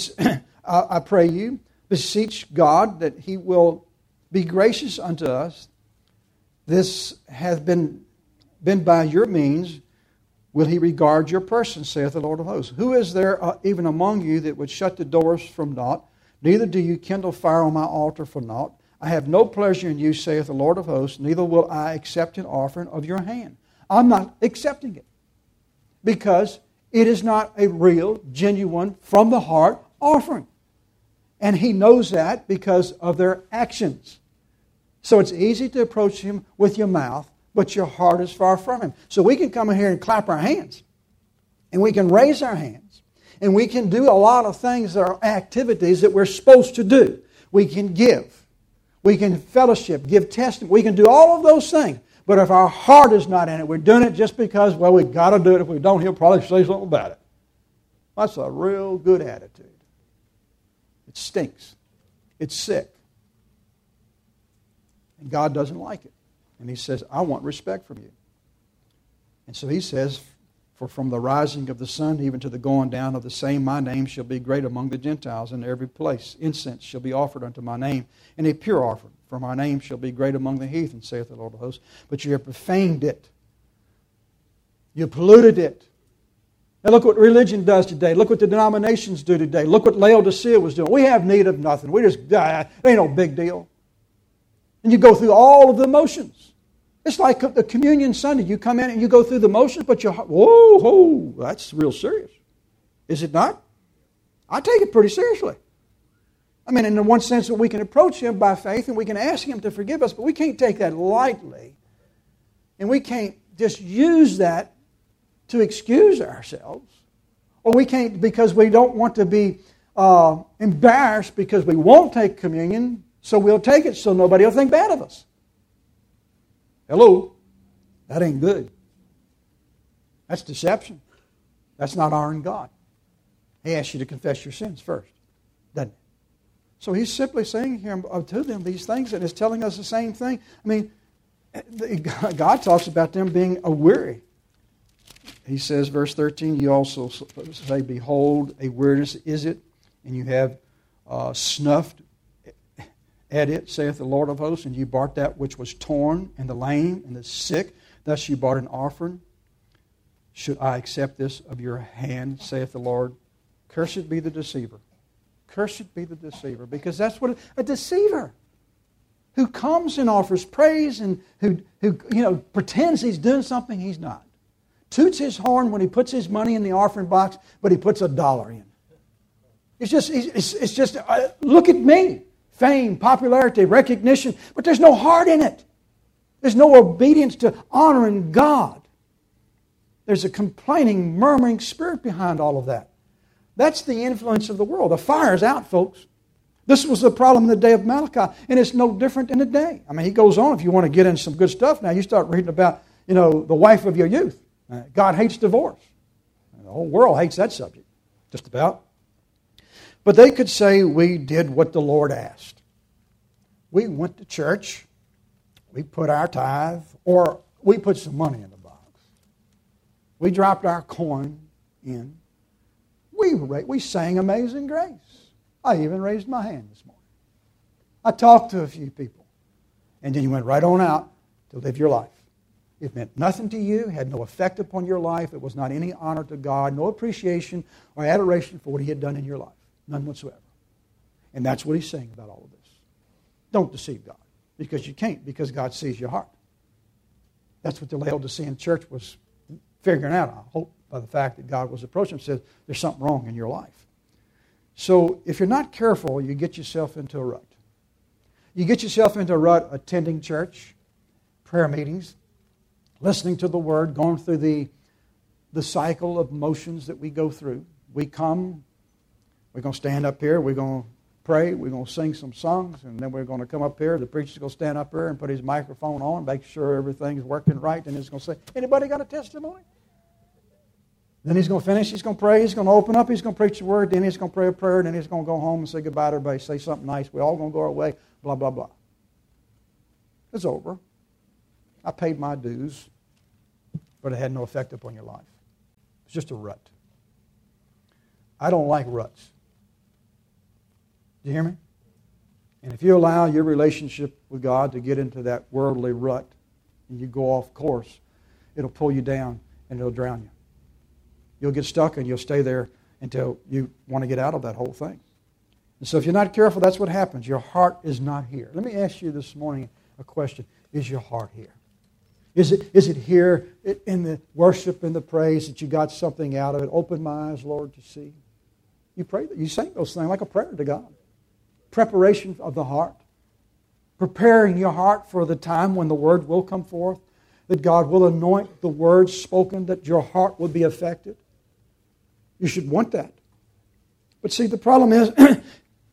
beseech God that He will be gracious unto us. This hath been by your means. Will He regard your person, saith the Lord of hosts. Who is there even among you that would shut the doors from naught? Neither do you kindle fire on my altar for naught. I have no pleasure in you, saith the Lord of hosts, neither will I accept an offering of your hand. I'm not accepting it because it is not a real, genuine, from the heart offering. And He knows that because of their actions. So it's easy to approach Him with your mouth, but your heart is far from Him. So we can come in here and clap our hands, and we can raise our hands. And we can do a lot of things that are activities that we're supposed to do. We can give. We can fellowship, give testimony. We can do all of those things. But if our heart is not in it, we're doing it just because, well, we've got to do it. If we don't, he'll probably say something about it. That's a real good attitude. It stinks. It's sick. And God doesn't like it. And he says, I want respect from you. And so he says, for from the rising of the sun even to the going down of the same, my name shall be great among the Gentiles in every place. Incense shall be offered unto my name, and a pure offering. For my name shall be great among the heathen, saith the Lord of hosts. But you have profaned it. You polluted it. Now look what religion does today. Look what the denominations do today. Look what Laodicea was doing. We have need of nothing. We just, it ain't no big deal. And you go through all of the motions. It's like the communion Sunday. You come in and you go through the motions, but whoa, that's real serious. Is it not? I take it pretty seriously. I mean, in the one sense that we can approach Him by faith and we can ask Him to forgive us, but we can't take that lightly. And we can't just use that to excuse ourselves. Or we can't, because we don't want to be embarrassed because we won't take communion, so we'll take it so nobody will think bad of us. Hello? That ain't good. That's deception. That's not honoring God. He asks you to confess your sins first, doesn't he? So he's simply saying here to them these things, and is telling us the same thing. I mean, God talks about them being weary. He says, verse 13, you also say, behold, a weariness is it, and you have snuffed at it, saith the Lord of hosts, and you bought that which was torn, and the lame, and the sick. Thus you bought an offering. Should I accept this of your hand, saith the Lord? Cursed be the deceiver. Cursed be the deceiver. Because that's what a deceiver who comes and offers praise and who pretends he's doing something he's not. Toots his horn when he puts his money in the offering box, but he puts $1 in. It's just look at me. Fame, popularity, recognition, but there's no heart in it. There's no obedience to honoring God. There's a complaining, murmuring spirit behind all of that. That's the influence of the world. The fire's out, folks. This was the problem in the day of Malachi, and it's no different in the day. I mean, he goes on, if you want to get into some good stuff now, you start reading about, the wife of your youth. God hates divorce. The whole world hates that subject, just about. But they could say we did what the Lord asked. We went to church, we put our tithe, or we put some money in the box. We dropped our coin in. We sang Amazing Grace. I even raised my hand this morning. I talked to a few people. And then you went right on out to live your life. It meant nothing to you, had no effect upon your life. It was not any honor to God, no appreciation or adoration for what He had done in your life. None whatsoever. And that's what he's saying about all of this. Don't deceive God. Because you can't, because God sees your heart. That's what the Laodicean church was figuring out, I hope, by the fact that God was approaching them and said, there's something wrong in your life. So if you're not careful, you get yourself into a rut. You get yourself into a rut attending church, prayer meetings, listening to the Word, going through the cycle of motions that we go through. We come. We're going to stand up here, we're going to pray, we're going to sing some songs, and then we're going to come up here, the preacher's going to stand up here and put his microphone on, make sure everything's working right, and he's going to say, anybody got a testimony? Then he's going to finish, he's going to pray, he's going to open up, he's going to preach the Word, then he's going to pray a prayer, then he's going to go home and say goodbye to everybody, say something nice, we're all going to go our way, blah, blah, blah. It's over. I paid my dues, but it had no effect upon your life. It's just a rut. I don't like ruts. Do you hear me? And if you allow your relationship with God to get into that worldly rut and you go off course, it'll pull you down and it'll drown you. You'll get stuck and you'll stay there until you want to get out of that whole thing. And so if you're not careful, that's what happens. Your heart is not here. Let me ask you this morning a question. Is your heart here? Is it here in the worship and the praise that you got something out of it? Open my eyes, Lord, to see. You pray that. You sing those things like a prayer to God. Preparation of the heart. Preparing your heart for the time when the Word will come forth. That God will anoint the words spoken, that your heart will be affected. You should want that. But see, the problem is,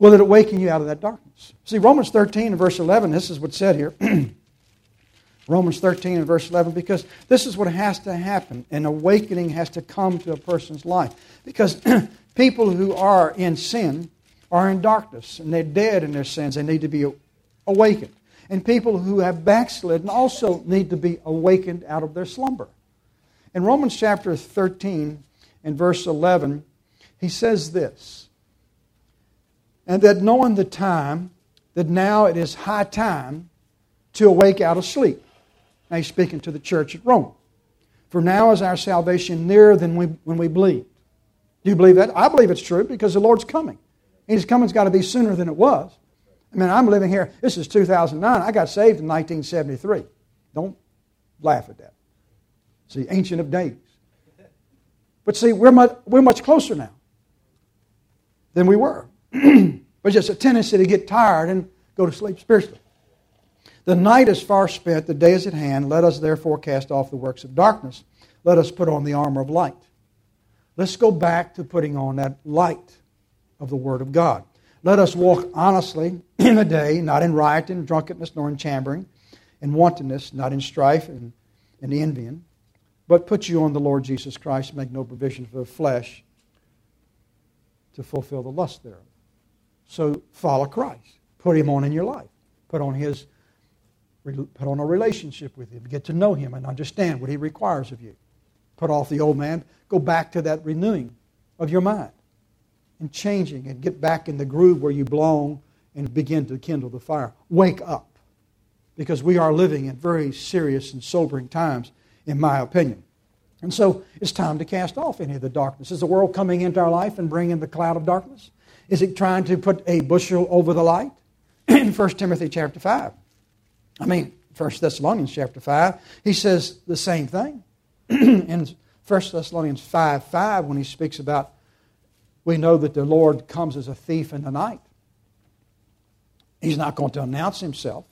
Will it awaken you out of that darkness? See, Romans 13 and verse 11, this is what's said here. Romans 13 and verse 11, because this is what has to happen. An awakening has to come to a person's life. Because people who are in sin are in darkness, and they're dead in their sins. They need to be awakened. And people who have backslidden also need to be awakened out of their slumber. In Romans chapter 13 and verse 11, he says this, and that knowing the time, that now it is high time to awake out of sleep. Now he's speaking to the church at Rome. For now is our salvation nearer than when we believed. Do you believe that? I believe it's true because the Lord's coming. And His coming's got to be sooner than it was. I mean, I'm living here. This is 2009. I got saved in 1973. Don't laugh at that. See, ancient of days. But see, we're much closer now than we were. But just a tendency to get tired and go to sleep spiritually. The night is far spent, the day is at hand. Let us therefore cast off the works of darkness. Let us put on the armor of light. Let's go back to putting on that light of the Word of God. Let us walk honestly in the day, not in riot and drunkenness, nor in chambering, in wantonness, not in strife and envying, but put you on the Lord Jesus Christ, make no provision for the flesh to fulfill the lust thereof. So follow Christ. Put Him on in your life. Put on a relationship with Him. Get to know Him and understand what He requires of you. Put off the old man. Go back to that renewing of your mind and changing and get back in the groove where you belong and begin to kindle the fire. Wake up, because we are living in very serious and sobering times, in my opinion. And so it's time to cast off any of the darkness. Is the world coming into our life and bringing the cloud of darkness? Is it trying to put a bushel over the light? In 1 Timothy chapter 5. 1 Thessalonians chapter 5, he says the same thing. In 1 Thessalonians 5:5, when he speaks about, we know that the Lord comes as a thief in the night. He's not going to announce Himself.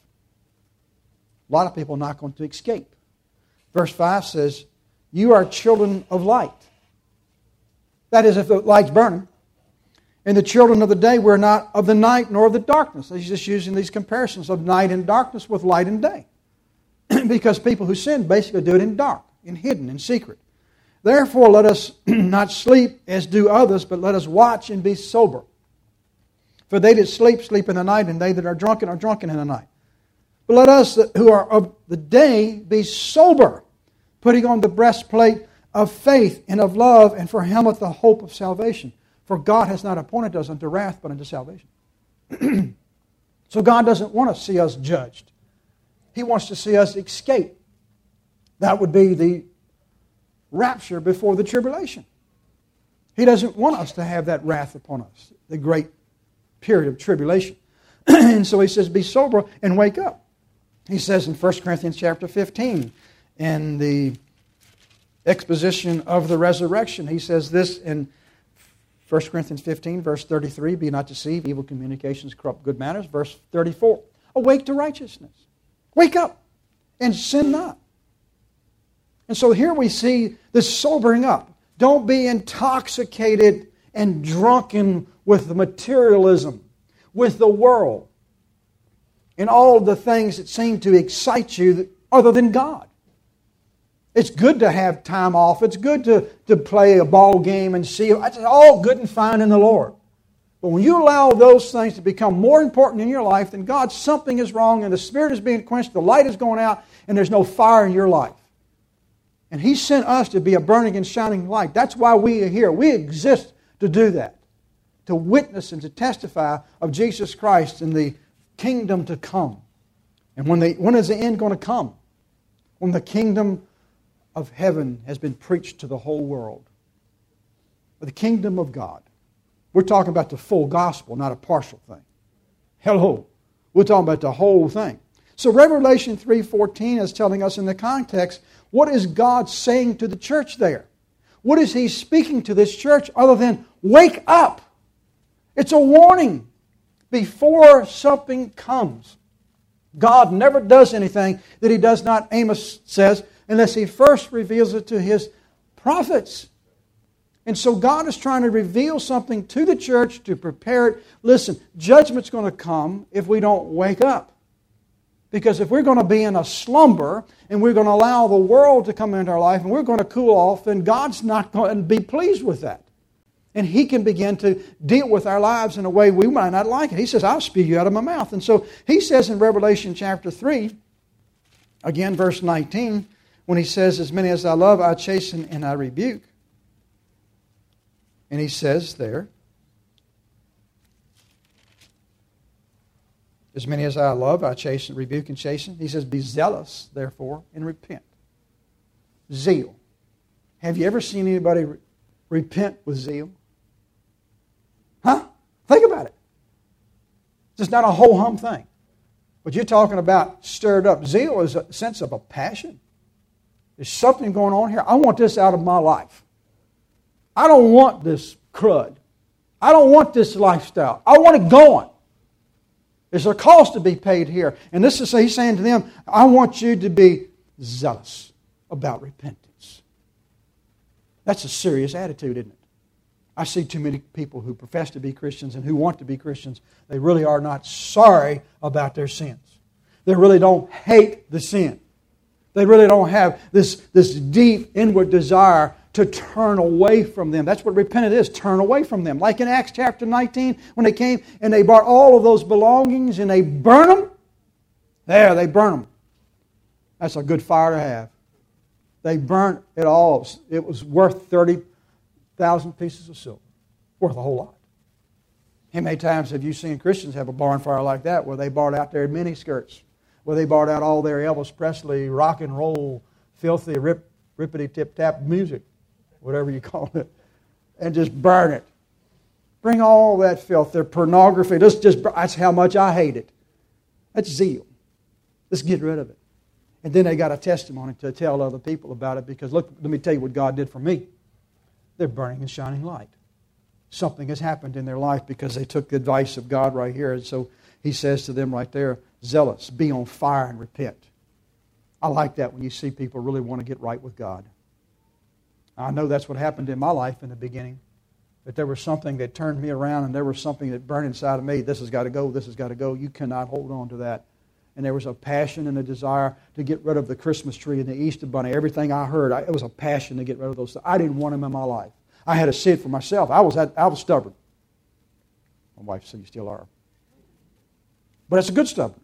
A lot of people are not going to escape. Verse 5 says, you are children of light. That is, if the light's burning. And the children of the day, we're not of the night nor of the darkness. He's just using these comparisons of night and darkness with light and day. Because people who sin basically do it in dark, in hidden, in secret. Therefore, let us not sleep as do others, but let us watch and be sober. For they that sleep, sleep in the night, and they that are drunken in the night. But let us who are of the day be sober, putting on the breastplate of faith and of love, and for helmet the hope of salvation. For God has not appointed us unto wrath, but unto salvation. So God doesn't want to see us judged. He wants to see us escape. That would be the rapture before the tribulation. He doesn't want us to have that wrath upon us, the great period of tribulation. And so He says, be sober and wake up. He says in 1 Corinthians chapter 15, in the exposition of the resurrection, he says this in 1 Corinthians 15, verse 33, be not deceived, evil communications corrupt good manners. Verse 34, awake to righteousness. Wake up and sin not. And so here we see this sobering up. Don't be intoxicated and drunken with the materialism, with the world, and all the things that seem to excite you other than God. It's good to have time off. It's good to play a ball game and see. It's all good and fine in the Lord. But when you allow those things to become more important in your life than God, something is wrong, and the Spirit is being quenched, the light is going out, and there's no fire in your life. And He sent us to be a burning and shining light. That's why we are here. We exist to do that, to witness and to testify of Jesus Christ and the kingdom to come. And when is the end going to come? When the kingdom of heaven has been preached to the whole world. The kingdom of God. We're talking about the full gospel, not a partial thing. Hello. We're talking about the whole thing. So Revelation 3:14 is telling us in the context, what is God saying to the church there? What is He speaking to this church other than, wake up? It's a warning before something comes. God never does anything that He does not, Amos says, unless He first reveals it to His prophets. And so God is trying to reveal something to the church to prepare it. Listen, judgment's going to come if we don't wake up. Because if we're going to be in a slumber and we're going to allow the world to come into our life and we're going to cool off, then God's not going to be pleased with that. And He can begin to deal with our lives in a way we might not like it. He says, I'll spew you out of my mouth. And so He says in Revelation chapter 3, again verse 19, when He says, as many as I love, I chasten and I rebuke. And He says there, as many as I love, I chasten, rebuke, and chasten. He says, be zealous, therefore, and repent. Zeal. Have you ever seen anybody repent with zeal? Huh? Think about it. It's just not a ho-hum thing. But you're talking about stirred up. Zeal is a sense of a passion. There's something going on here. I want this out of my life. I don't want this crud. I don't want this lifestyle. I want it going. There's a cost to be paid here. And this is, He's saying to them, I want you to be zealous about repentance. That's a serious attitude, isn't it? I see too many people who profess to be Christians and who want to be Christians. They really are not sorry about their sins. They really don't hate the sin. They really don't have this deep inward desire to turn away from them. That's what repentance is, turn away from them. Like in Acts chapter 19, when they came and they brought all of those belongings and they burn them. There, they burn them. That's a good fire to have. They burnt it all. It was worth 30,000 pieces of silver. Worth a whole lot. How many times have you seen Christians have a barn fire like that where they brought out their miniskirts, where they brought out all their Elvis Presley, rock and roll, filthy, rippity-tip-tap music, whatever you call it, and just burn it. Bring all that filth, their pornography. That's how much I hate it. That's zeal. Let's get rid of it. And then they got a testimony to tell other people about it because, look, let me tell you what God did for me. They're burning and shining light. Something has happened in their life because they took the advice of God right here. And so He says to them right there, zealous, be on fire and repent. I like that when you see people really want to get right with God. I know that's what happened in my life in the beginning. That there was something that turned me around and there was something that burned inside of me. This has got to go, this has got to go. You cannot hold on to that. And there was a passion and a desire to get rid of the Christmas tree and the Easter bunny. Everything I heard, it was a passion to get rid of those things. I didn't want them in my life. I had to see it for myself. I was stubborn. My wife said, you still are. But it's a good stubbornness.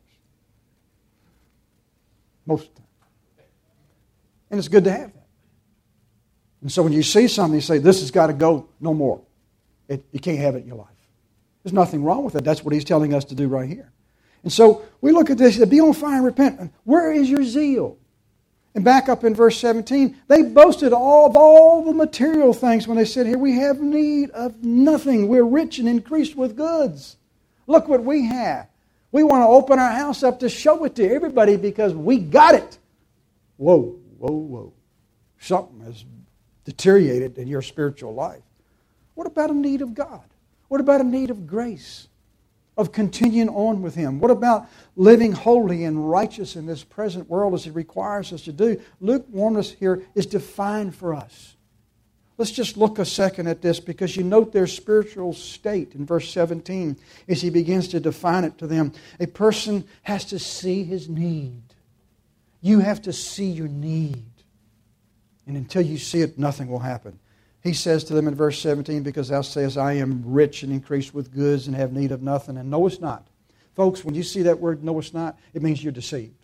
Most of the time. And it's good to have that. And so when you see something, you say, this has got to go, no more. You can't have it in your life. There's nothing wrong with it. That's what He's telling us to do right here. And so we look at this, be on fire and repent. Where is your zeal? And back up in verse 17, they boasted of all the material things when they said, here we have need of nothing. We're rich and increased with goods. Look what we have. We want to open our house up to show it to everybody because we got it. Whoa, whoa, whoa. Something has deteriorated in your spiritual life. What about a need of God? What about a need of grace? Of continuing on with Him? What about living holy and righteous in this present world as He requires us to do? Lukewarmness here is defined for us. Let's just look a second at this because you note their spiritual state in verse 17 as He begins to define it to them. A person has to see his need. You have to see your need. And until you see it, nothing will happen. He says to them in verse 17, because thou sayest, I am rich and increased with goods and have need of nothing, and knowest not. Folks, when you see that word, knowest not, it means you're deceived.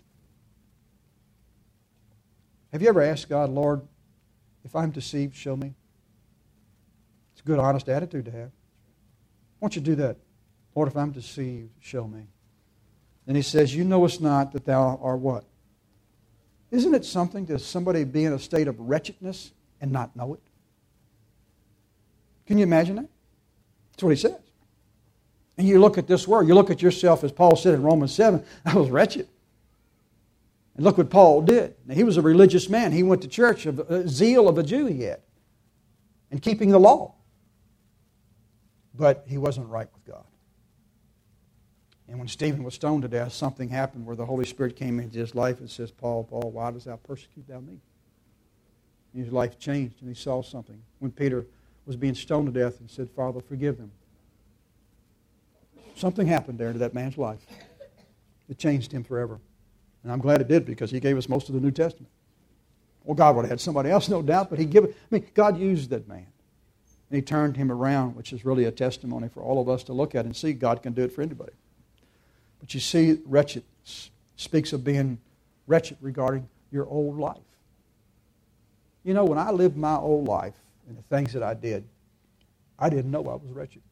Have you ever asked God, Lord, if I'm deceived, show me? It's a good, honest attitude to have. Why don't you do that? Lord, if I'm deceived, show me. And He says, you knowest not that thou art what? Isn't it something to somebody be in a state of wretchedness and not know it? Can you imagine that? That's what He says. And you look at this word, you look at yourself, as Paul said in Romans 7, I was wretched. And look what Paul did. Now, he was a religious man. He went to church, zeal of a Jew he had, and keeping the law. But he wasn't right with God. And when Stephen was stoned to death, something happened where the Holy Spirit came into his life and says, Paul, Paul, why dost thou persecute thou me? And his life changed and he saw something. When Peter was being stoned to death and said, Father, forgive them. Something happened there to that man's life. It changed him forever. And I'm glad it did because he gave us most of the New Testament. Well, God would have had somebody else, no doubt, but God used that man. And he turned him around, which is really a testimony for all of us to look at and see God can do it for anybody. But you see, wretchedness speaks of being wretched regarding your old life. You know, when I lived my old life and the things that I didn't know I was wretched.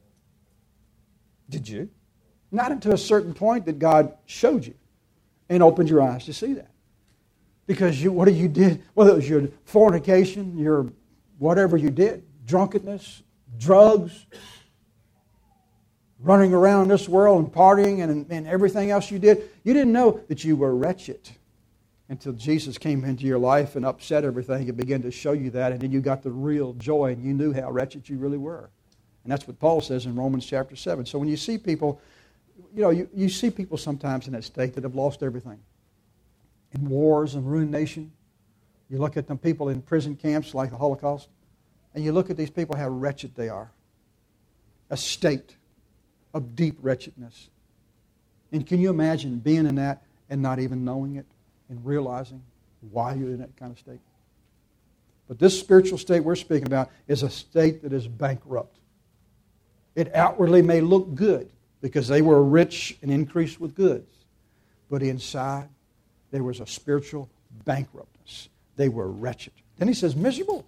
Did you? Not until a certain point that God showed you and opened your eyes to see that. Because what you did, whether it was your fornication, your whatever you did, drunkenness, drugs, running around this world and partying and everything else you did, you didn't know that you were wretched until Jesus came into your life and upset everything and began to show you that, and then you got the real joy and you knew how wretched you really were. And that's what Paul says in Romans chapter 7. So when you see people, you see people sometimes in that state that have lost everything. In wars and ruined nation. You look at them people in prison camps like the Holocaust, and you look at these people, how wretched they are. A state of deep wretchedness. And can you imagine being in that and not even knowing it and realizing why you're in that kind of state? But this spiritual state we're speaking about is a state that is bankrupt. It outwardly may look good because they were rich and increased with goods. But inside, there was a spiritual bankruptness. They were wretched. Then he says, miserable.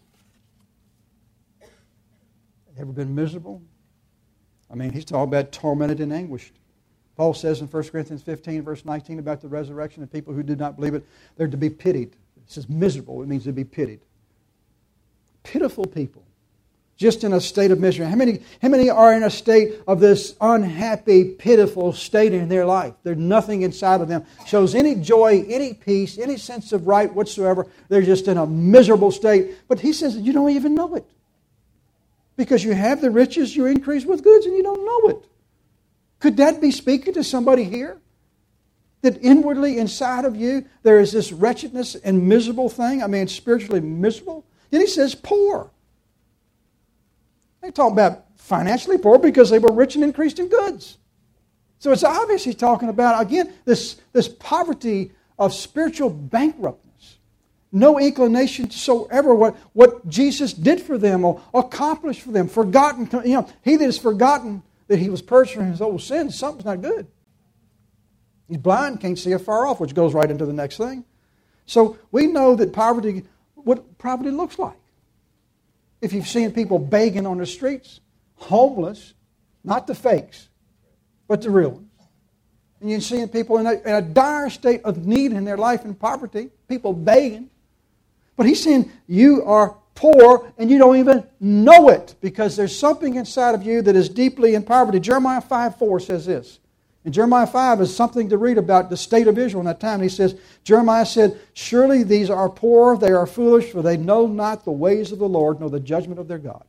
Ever been miserable? I mean, he's talking about tormented and anguished. Paul says in 1 Corinthians 15, verse 19, about the resurrection of people who did not believe it, they're to be pitied. It says miserable. It means to be pitied. Pitiful people. Just in a state of misery. How many are in a state of this unhappy, pitiful state in their life? There's nothing inside of them shows any joy, any peace, any sense of right whatsoever. They're just in a miserable state. But he says that you don't even know it. Because you have the riches, you increase with goods, and you don't know it. Could that be speaking to somebody here? That inwardly inside of you, there is this wretchedness and miserable thing? I mean, spiritually miserable? Then he says poor. They talk about financially poor because they were rich and increased in goods. So it's obvious he's talking about, again, this poverty of spiritual bankruptness. No inclination whatsoever what Jesus did for them or accomplished for them. Forgotten, he that has forgotten that he was purged from his old sins, something's not good. He's blind, can't see afar off, which goes right into the next thing. So we know that what poverty looks like. If you've seen people begging on the streets, homeless, not the fakes, but the real ones. And you're seeing people in a dire state of need in their life and poverty, people begging. But he's saying you are poor and you don't even know it because there's something inside of you that is deeply in poverty. Jeremiah 5:4 says this. And Jeremiah 5 is something to read about the state of Israel in that time. He says, Jeremiah said, surely these are poor, they are foolish, for they know not the ways of the Lord, nor the judgment of their God.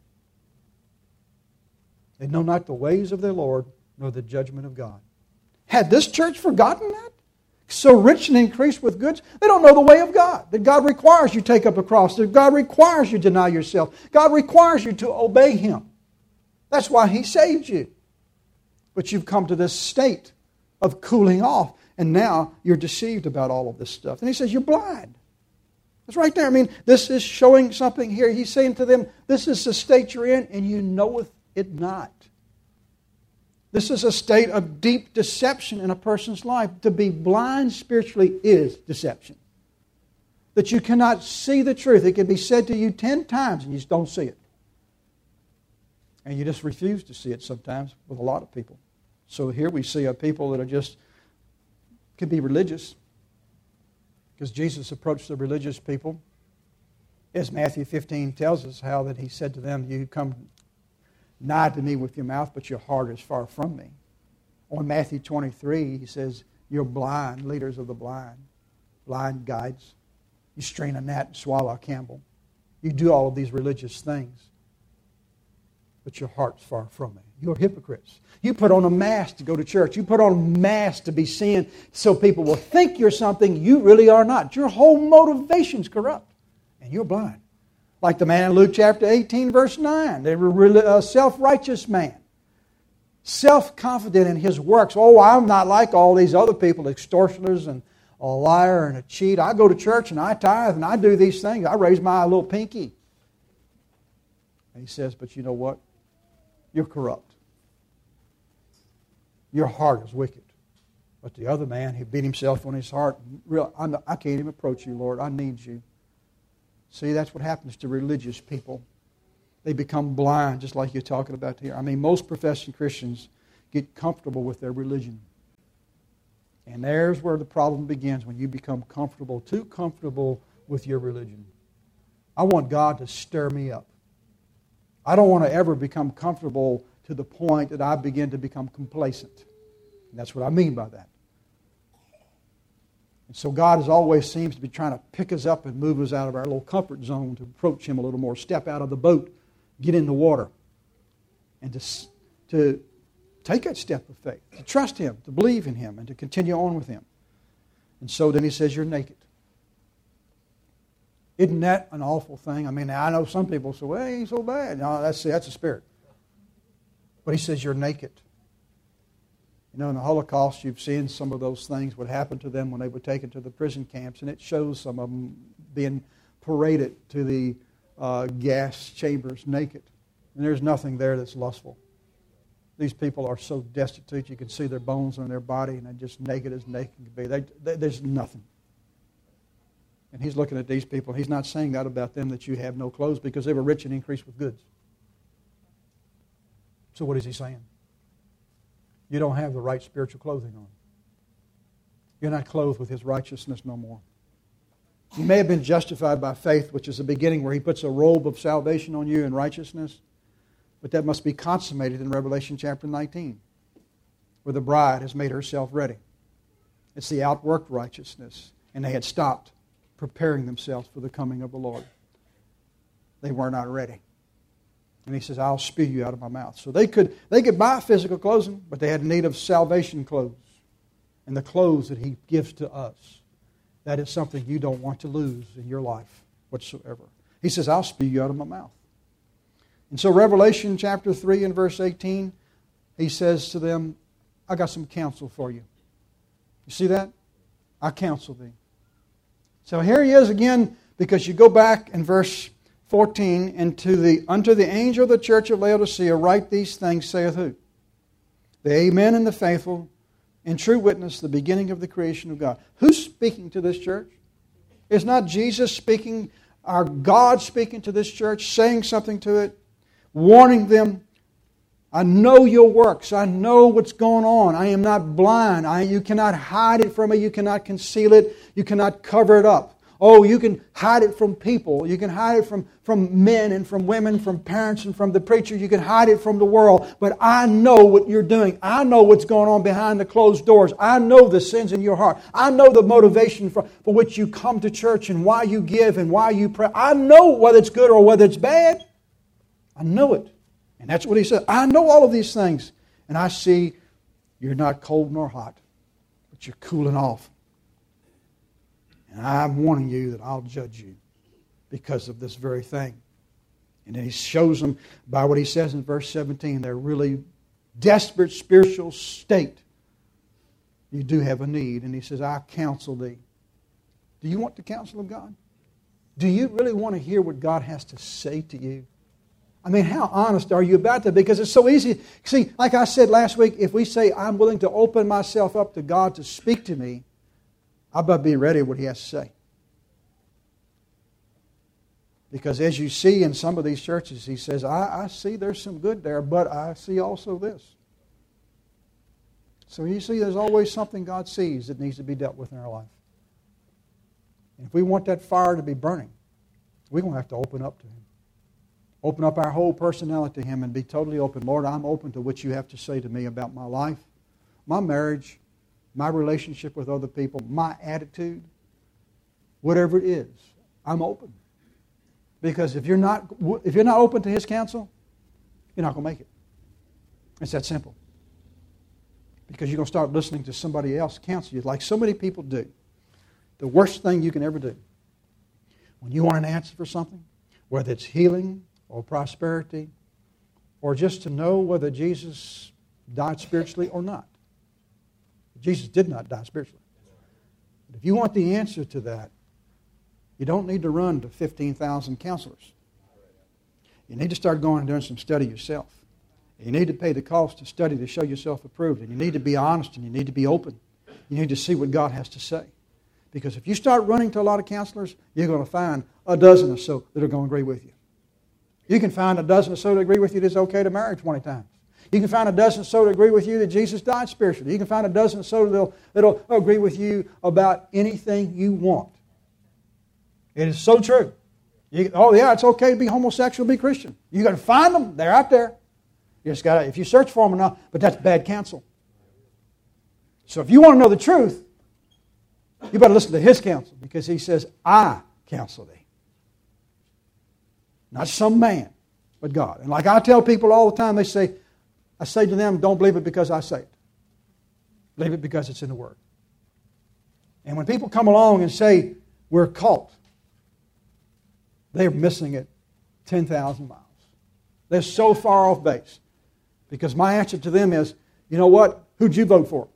They know not the ways of their Lord, nor the judgment of God. Had this church forgotten that? So rich and increased with goods, they don't know the way of God. That God requires you take up a cross. That God requires you deny yourself. God requires you to obey Him. That's why He saved you. But you've come to this state of cooling off, and now you're deceived about all of this stuff. And he says, you're blind. It's right there. I mean, this is showing something here. He's saying to them, this is the state you're in, and you knoweth it not. This is a state of deep deception in a person's life. To be blind spiritually is deception. That you cannot see the truth. It can be said to you 10 times, and you just don't see it. And you just refuse to see it sometimes with a lot of people. So here we see a people that are just, can be religious. Because Jesus approached the religious people. As Matthew 15 tells us how that He said to them, you come nigh to me with your mouth, but your heart is far from me. On Matthew 23, He says, you're blind, leaders of the blind guides. You strain a gnat and swallow a camel. You do all of these religious things. But your heart's far from me. You're hypocrites. You put on a mask to go to church. You put on a mask to be seen so people will think you're something you really are not. Your whole motivation's corrupt. And you're blind. Like the man in Luke chapter 18, verse 9. They were a self-righteous man. Self-confident in his works. Oh, I'm not like all these other people, extortioners and a liar and a cheat. I go to church and I tithe and I do these things. I raise my little pinky. And he says, but you know what? You're corrupt. Your heart is wicked. But the other man, he beat himself on his heart. I can't even approach you, Lord. I need you. See, that's what happens to religious people. They become blind, just like you're talking about here. I mean, most professing Christians get comfortable with their religion. And there's where the problem begins, when you become comfortable, too comfortable with your religion. I want God to stir me up. I don't want to ever become comfortable to the point that I begin to become complacent. And that's what I mean by that. And so God always seems to be trying to pick us up and move us out of our little comfort zone to approach Him a little more. Step out of the boat, get in the water, and to take that step of faith, to trust Him, to believe in Him, and to continue on with Him. And so then He says, you're naked. Isn't that an awful thing? I mean, I know some people say, well, it ain't so bad. No, that's a spirit. But He says, you're naked. You know, in the Holocaust, you've seen some of those things, what happened to them when they were taken to the prison camps, and it shows some of them being paraded to the gas chambers naked. And there's nothing there that's lustful. These people are so destitute, you can see their bones on their body, and they're just naked as naked can be. There's nothing. And He's looking at these people. He's not saying that about them, that you have no clothes, because they were rich and increased with goods. So what is He saying? You don't have the right spiritual clothing on. You're not clothed with His righteousness no more. You may have been justified by faith, which is the beginning where He puts a robe of salvation on you in righteousness. But that must be consummated in Revelation chapter 19, where the bride has made herself ready. It's the outworked righteousness. And they had stopped preparing themselves for the coming of the Lord. They were not ready. And He says, I'll spew you out of my mouth. So they could buy physical clothing, but they had need of salvation clothes. And the clothes that He gives to us, that is something you don't want to lose in your life whatsoever. He says, I'll spew you out of my mouth. And so Revelation chapter 3 and verse 18, He says to them, I got some counsel for you. You see that? I counsel thee. So here He is again, because you go back in verse 14, unto the angel of the church of Laodicea write these things, saith who? The Amen and the faithful and true witness, the beginning of the creation of God. Who's speaking to this church? It's not Jesus speaking, our God speaking to this church, saying something to it, warning them, I know your works. I know what's going on. I am not blind. You cannot hide it from me. You cannot conceal it. You cannot cover it up. Oh, you can hide it from people. You can hide it from men and from women, from parents and from the preacher. You can hide it from the world. But I know what you're doing. I know what's going on behind the closed doors. I know the sins in your heart. I know the motivation for which you come to church and why you give and why you pray. I know whether it's good or whether it's bad. I know it. And that's what He said. I know all of these things. And I see you're not cold nor hot, but you're cooling off. And I'm warning you that I'll judge you because of this very thing. And then He shows them by what He says in verse 17, their really desperate spiritual state. You do have a need. And He says, I counsel thee. Do you want the counsel of God? Do you really want to hear what God has to say to you? I mean, how honest are you about that? Because it's so easy. See, like I said last week, if we say, I'm willing to open myself up to God to speak to me, I better be ready what He has to say. Because as you see in some of these churches, He says, I see there's some good there, but I see also this. So you see, there's always something God sees that needs to be dealt with in our life. And if we want that fire to be burning, we're going to have to open up to Him. Open up our whole personality to Him and be totally open. Lord, I'm open to what you have to say to me about my life, my marriage, my relationship with other people, my attitude, whatever it is, I'm open. Because if you're not open to His counsel, you're not going to make it. It's that simple. Because you're going to start listening to somebody else counsel you, like so many people do. The worst thing you can ever do, when you want an answer for something, whether it's healing or prosperity, or just to know whether Jesus died spiritually or not. Jesus did not die spiritually. But if you want the answer to that, you don't need to run to 15,000 counselors. You need to start going and doing some study yourself. You need to pay the cost to study to show yourself approved. And you need to be honest and you need to be open. You need to see what God has to say. Because if you start running to a lot of counselors, you're going to find a dozen or so that are going to agree with you. You can find a dozen or so that agree with you that it's okay to marry 20 times. You can find a dozen or so that agree with you that Jesus died spiritually. You can find a dozen or so that'll agree with you about anything you want. It is so true. It's okay to be homosexual, be Christian. You got to find them. They're out there. You just got to, if you search for them enough, but that's bad counsel. So if you want to know the truth, you better listen to His counsel, because He says, I counsel thee. Not some man, but God. And like I tell people all the time, I say to them, don't believe it because I say it. Believe it because it's in the Word. And when people come along and say, we're caught, they're missing it 10,000 miles. They're so far off base. Because my answer to them is, you know what? Who'd you vote for?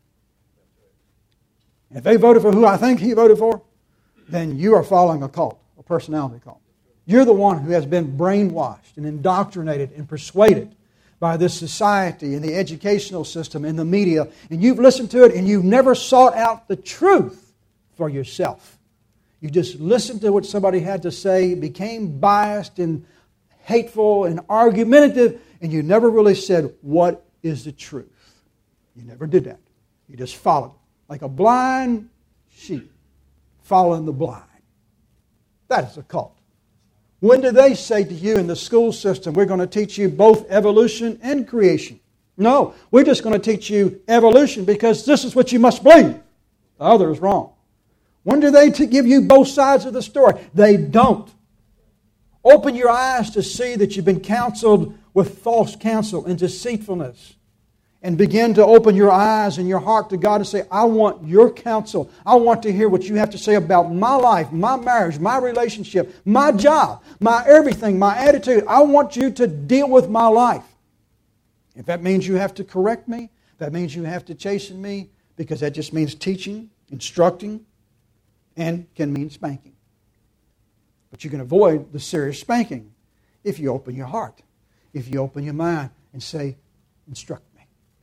And if they voted for who I think he voted for, then you are following a cult, a personality cult. You're the one who has been brainwashed and indoctrinated and persuaded by this society and the educational system and the media. And you've listened to it and you've never sought out the truth for yourself. You just listened to what somebody had to say, became biased and hateful and argumentative, and you never really said, what is the truth? You never did that. You just followed it. Like a blind sheep following the blind. That is a cult. When do they say to you in the school system, we're going to teach you both evolution and creation? No, we're just going to teach you evolution because this is what you must believe. The other is wrong. When do they give you both sides of the story? They don't. Open your eyes to see that you've been counseled with false counsel and deceitfulness. And begin to open your eyes and your heart to God and say, I want your counsel. I want to hear what you have to say about my life, my marriage, my relationship, my job, my everything, my attitude. I want you to deal with my life. If that means you have to correct me, that means you have to chasten me, because that just means teaching, instructing, and can mean spanking. But you can avoid the serious spanking if you open your heart, if you open your mind and say, instruct me.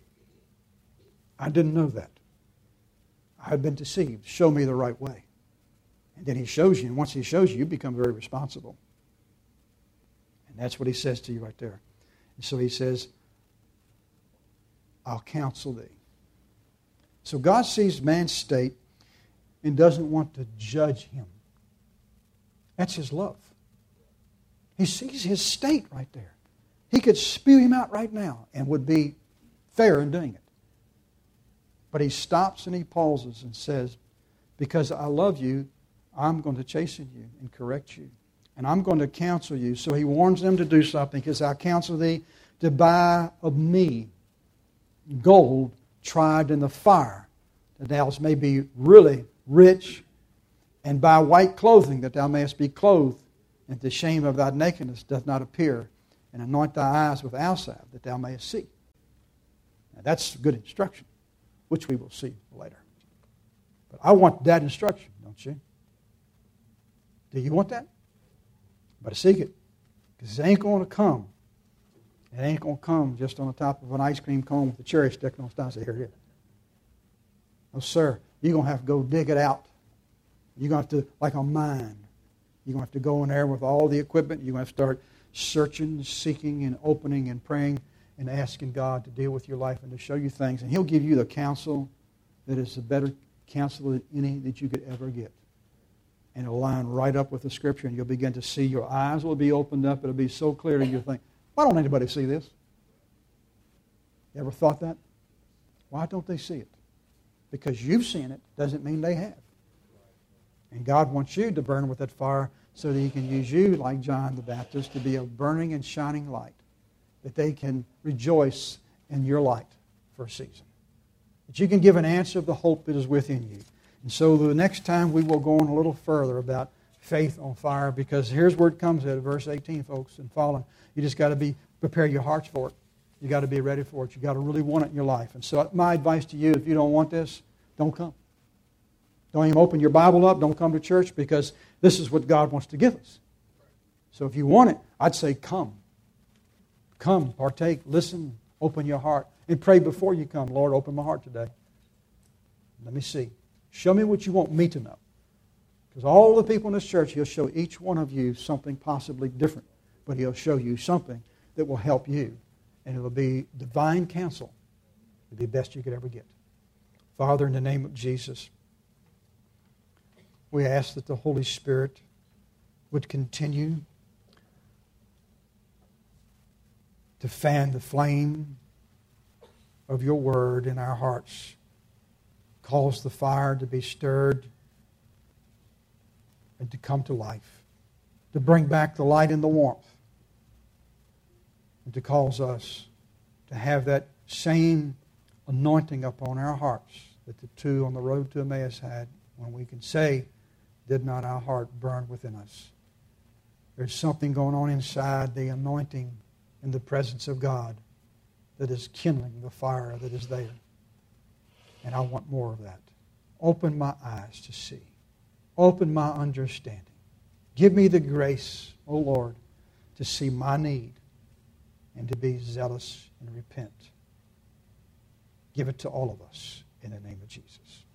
I didn't know that. I had been deceived. Show me the right way. And then He shows you, and once He shows you, you become very responsible. And that's what He says to you right there. And so He says, I'll counsel thee. So God sees man's state and doesn't want to judge him. That's His love. He sees his state right there. He could spew him out right now and would be fair in doing it. But He stops and He pauses and says, because I love you, I'm going to chasten you and correct you. And I'm going to counsel you. So He warns them to do something, because I counsel thee to buy of me gold tried in the fire, that thou may be really rich, and buy white clothing, that thou mayest be clothed, and the shame of thy nakedness doth not appear, and anoint thy eyes with eye salve, that thou mayest see. Now that's good instruction, which we will see later. But I want that instruction, don't you? Do you want that? Better seek it, because it ain't going to come. It ain't going to come just on the top of an ice cream cone with a cherry stick on the side. Say, here it is. No, sir. You're going to have to go dig it out. You're going to have to, like a mine, you're going to have to go in there with all the equipment. You're going to have to start searching, seeking, and opening and praying and asking God to deal with your life and to show you things. And He'll give you the counsel that is the better counsel than any that you could ever get. And it'll line right up with the Scripture, and you'll begin to see. Your eyes will be opened up. It'll be so clear to you. You'll think, why don't anybody see this? You ever thought that? Why don't they see it? Because you've seen it doesn't mean they have. And God wants you to burn with that fire so that He can use you, like John the Baptist, to be a burning and shining light, that they can rejoice in your light for a season. That you can give an answer of the hope that is within you. And so the next time we will go on a little further about faith on fire, because here's where it comes at verse 18, folks, and following. You just got to prepare your hearts for it. You got to be ready for it. You got to really want it in your life. And so my advice to you, if you don't want this, don't come. Don't even open your Bible up. Don't come to church, because this is what God wants to give us. So if you want it, I'd say come. Come, partake, listen, open your heart, and pray before you come. Lord, open my heart today. Let me see. Show me what you want me to know. Because all the people in this church, He'll show each one of you something possibly different. But He'll show you something that will help you. And it will be divine counsel. It'll be the best you could ever get. Father, in the name of Jesus, we ask that the Holy Spirit would continue to fan the flame of your word in our hearts. Cause the fire to be stirred and to come to life. To bring back the light and the warmth. And to cause us to have that same anointing upon our hearts that the two on the road to Emmaus had, when we can say, did not our heart burn within us? There's something going on inside, the anointing in the presence of God, that is kindling the fire that is there. And I want more of that. Open my eyes to see. Open my understanding. Give me the grace, O Lord, to see my need and to be zealous and repent. Give it to all of us in the name of Jesus.